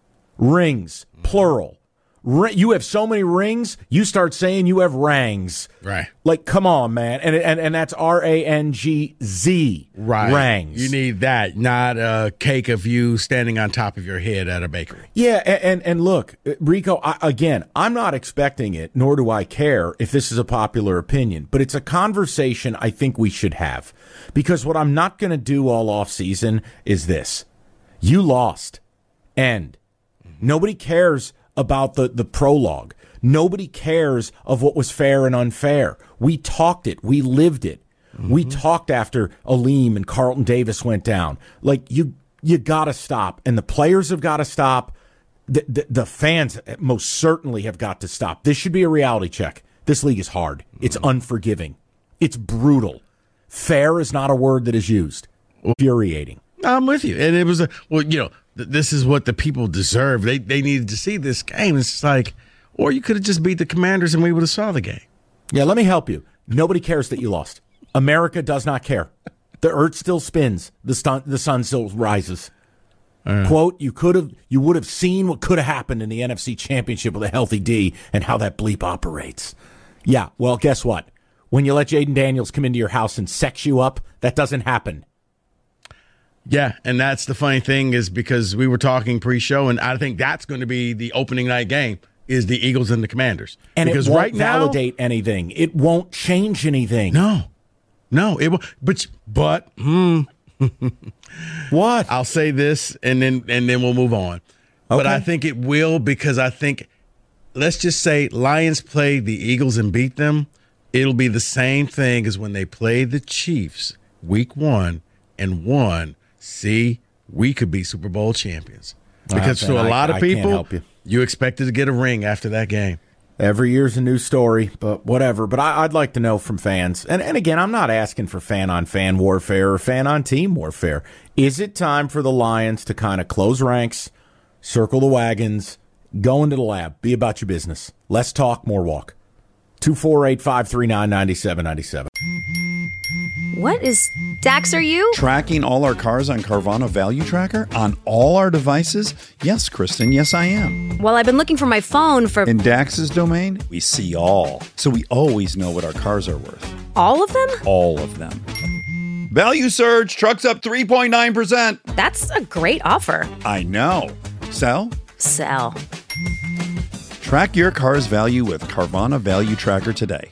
Rings, plural. You have so many rings, you start saying you have rangs. Right. Like, come on, man. And and, and that's R A N G Z. Right. Rangs. You need that, not a cake of you standing on top of your head at a bakery. Yeah, and, and, and look, Rico, I, again, I'm not expecting it, nor do I care if this is a popular opinion, but it's a conversation I think we should have. Because what I'm not going to do all offseason is this. You lost. End. Nobody cares about the, the prologue. Nobody cares of what was fair and unfair. We talked it. We lived it. Mm-hmm. We talked after Aleem and Carlton Davis went down. Like, you you got to stop. And the players have got to stop. The, the, the fans most certainly have got to stop. This should be a reality check. This league is hard. Mm-hmm. It's unforgiving. It's brutal. Fair is not a word that is used. Infuriating. I'm with you. And it was a, well, you know, this is what the people deserve. They they needed to see this game. It's like, or you could have just beat the Commanders and we would have saw the game. Yeah, let me help you. Nobody cares that you lost. America does not care. The earth still spins. The sun, the sun still rises. Uh, Quote, you could have, you would have seen what could have happened in the N F C Championship with a healthy D and how that bleep operates. Yeah, well, guess what? When you let Jaden Daniels come into your house and sex you up, that doesn't happen. Yeah, and that's the funny thing is because we were talking pre-show, and I think that's going to be the opening night game is the Eagles and the Commanders. And because it won't right now, validate anything. It won't change anything. No, no, it will. But but hmm. What? I'll say this, and then and then we'll move on. Okay. But I think it will because I think let's just say Lions play the Eagles and beat them. It'll be the same thing as when they played the Chiefs week one and won. See, we could be Super Bowl champions. Because uh, to a lot I, of people, you. you expected to get a ring after that game. Every year's a new story, but whatever. But I, I'd like to know from fans. And, and again, I'm not asking for fan-on-fan warfare or fan-on-team warfare. Is it time for the Lions to kind of close ranks, circle the wagons, go into the lab, be about your business? Less talk, more walk. two four eight, five three nine, nine seven nine seven. What is Dax, are you? Tracking all our cars on Carvana Value Tracker on all our devices? Yes, Kristen, yes, I am. Well, I've been looking for my phone for... In Dax's domain, we see all. So we always know what our cars are worth. All of them? All of them. Value surge, trucks up three point nine percent. That's a great offer. I know. Sell? Sell. Track your car's value with Carvana Value Tracker today.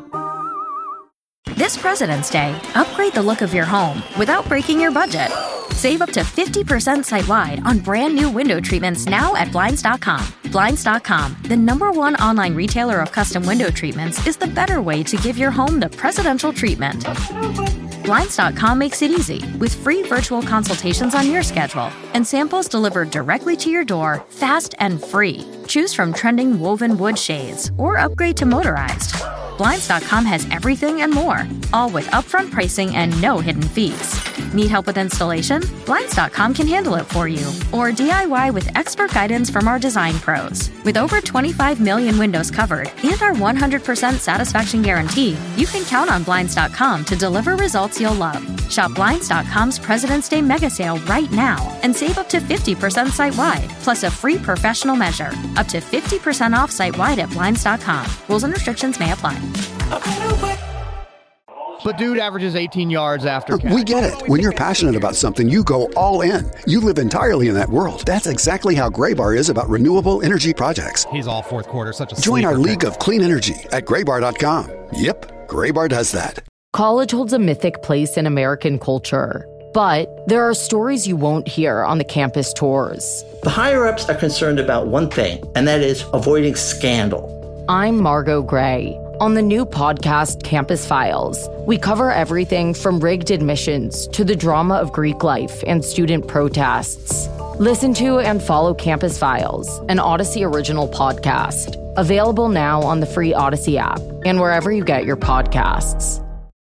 This President's Day, upgrade the look of your home without breaking your budget. Save up to fifty percent site-wide on brand new window treatments now at Blinds dot com. Blinds dot com, the number one online retailer of custom window treatments, is the better way to give your home the presidential treatment. Blinds dot com makes it easy with free virtual consultations on your schedule and samples delivered directly to your door, fast and free. Choose from trending woven wood shades or upgrade to motorized. Blinds dot com has everything and more, all with upfront pricing and no hidden fees. Need help with installation? Blinds dot com can handle it for you. Or D I Y with expert guidance from our design pros. With over twenty-five million windows covered and our one hundred percent satisfaction guarantee, you can count on Blinds dot com to deliver results you'll love. Shop Blinds dot com's President's Day mega sale right now and save up to fifty percent site-wide, plus a free professional measure. Up to fifty percent off site-wide at Blinds dot com. Rules and restrictions may apply. But dude averages eighteen yards after catch. We get it. When you're passionate about something, you go all in. You live entirely in that world. That's exactly how Graybar is about renewable energy projects. He's all fourth quarter, such a Join our sleeper league pick. of clean energy at graybar dot com. Yep, Graybar does that. College holds a mythic place in American culture, but there are stories you won't hear on the campus tours. The higher-ups are concerned about one thing, and that is avoiding scandal. I'm Margot Gray. On the new podcast, Campus Files, we cover everything from rigged admissions to the drama of Greek life and student protests. Listen to and follow Campus Files, an Odyssey original podcast. Available now on the free Odyssey app and wherever you get your podcasts.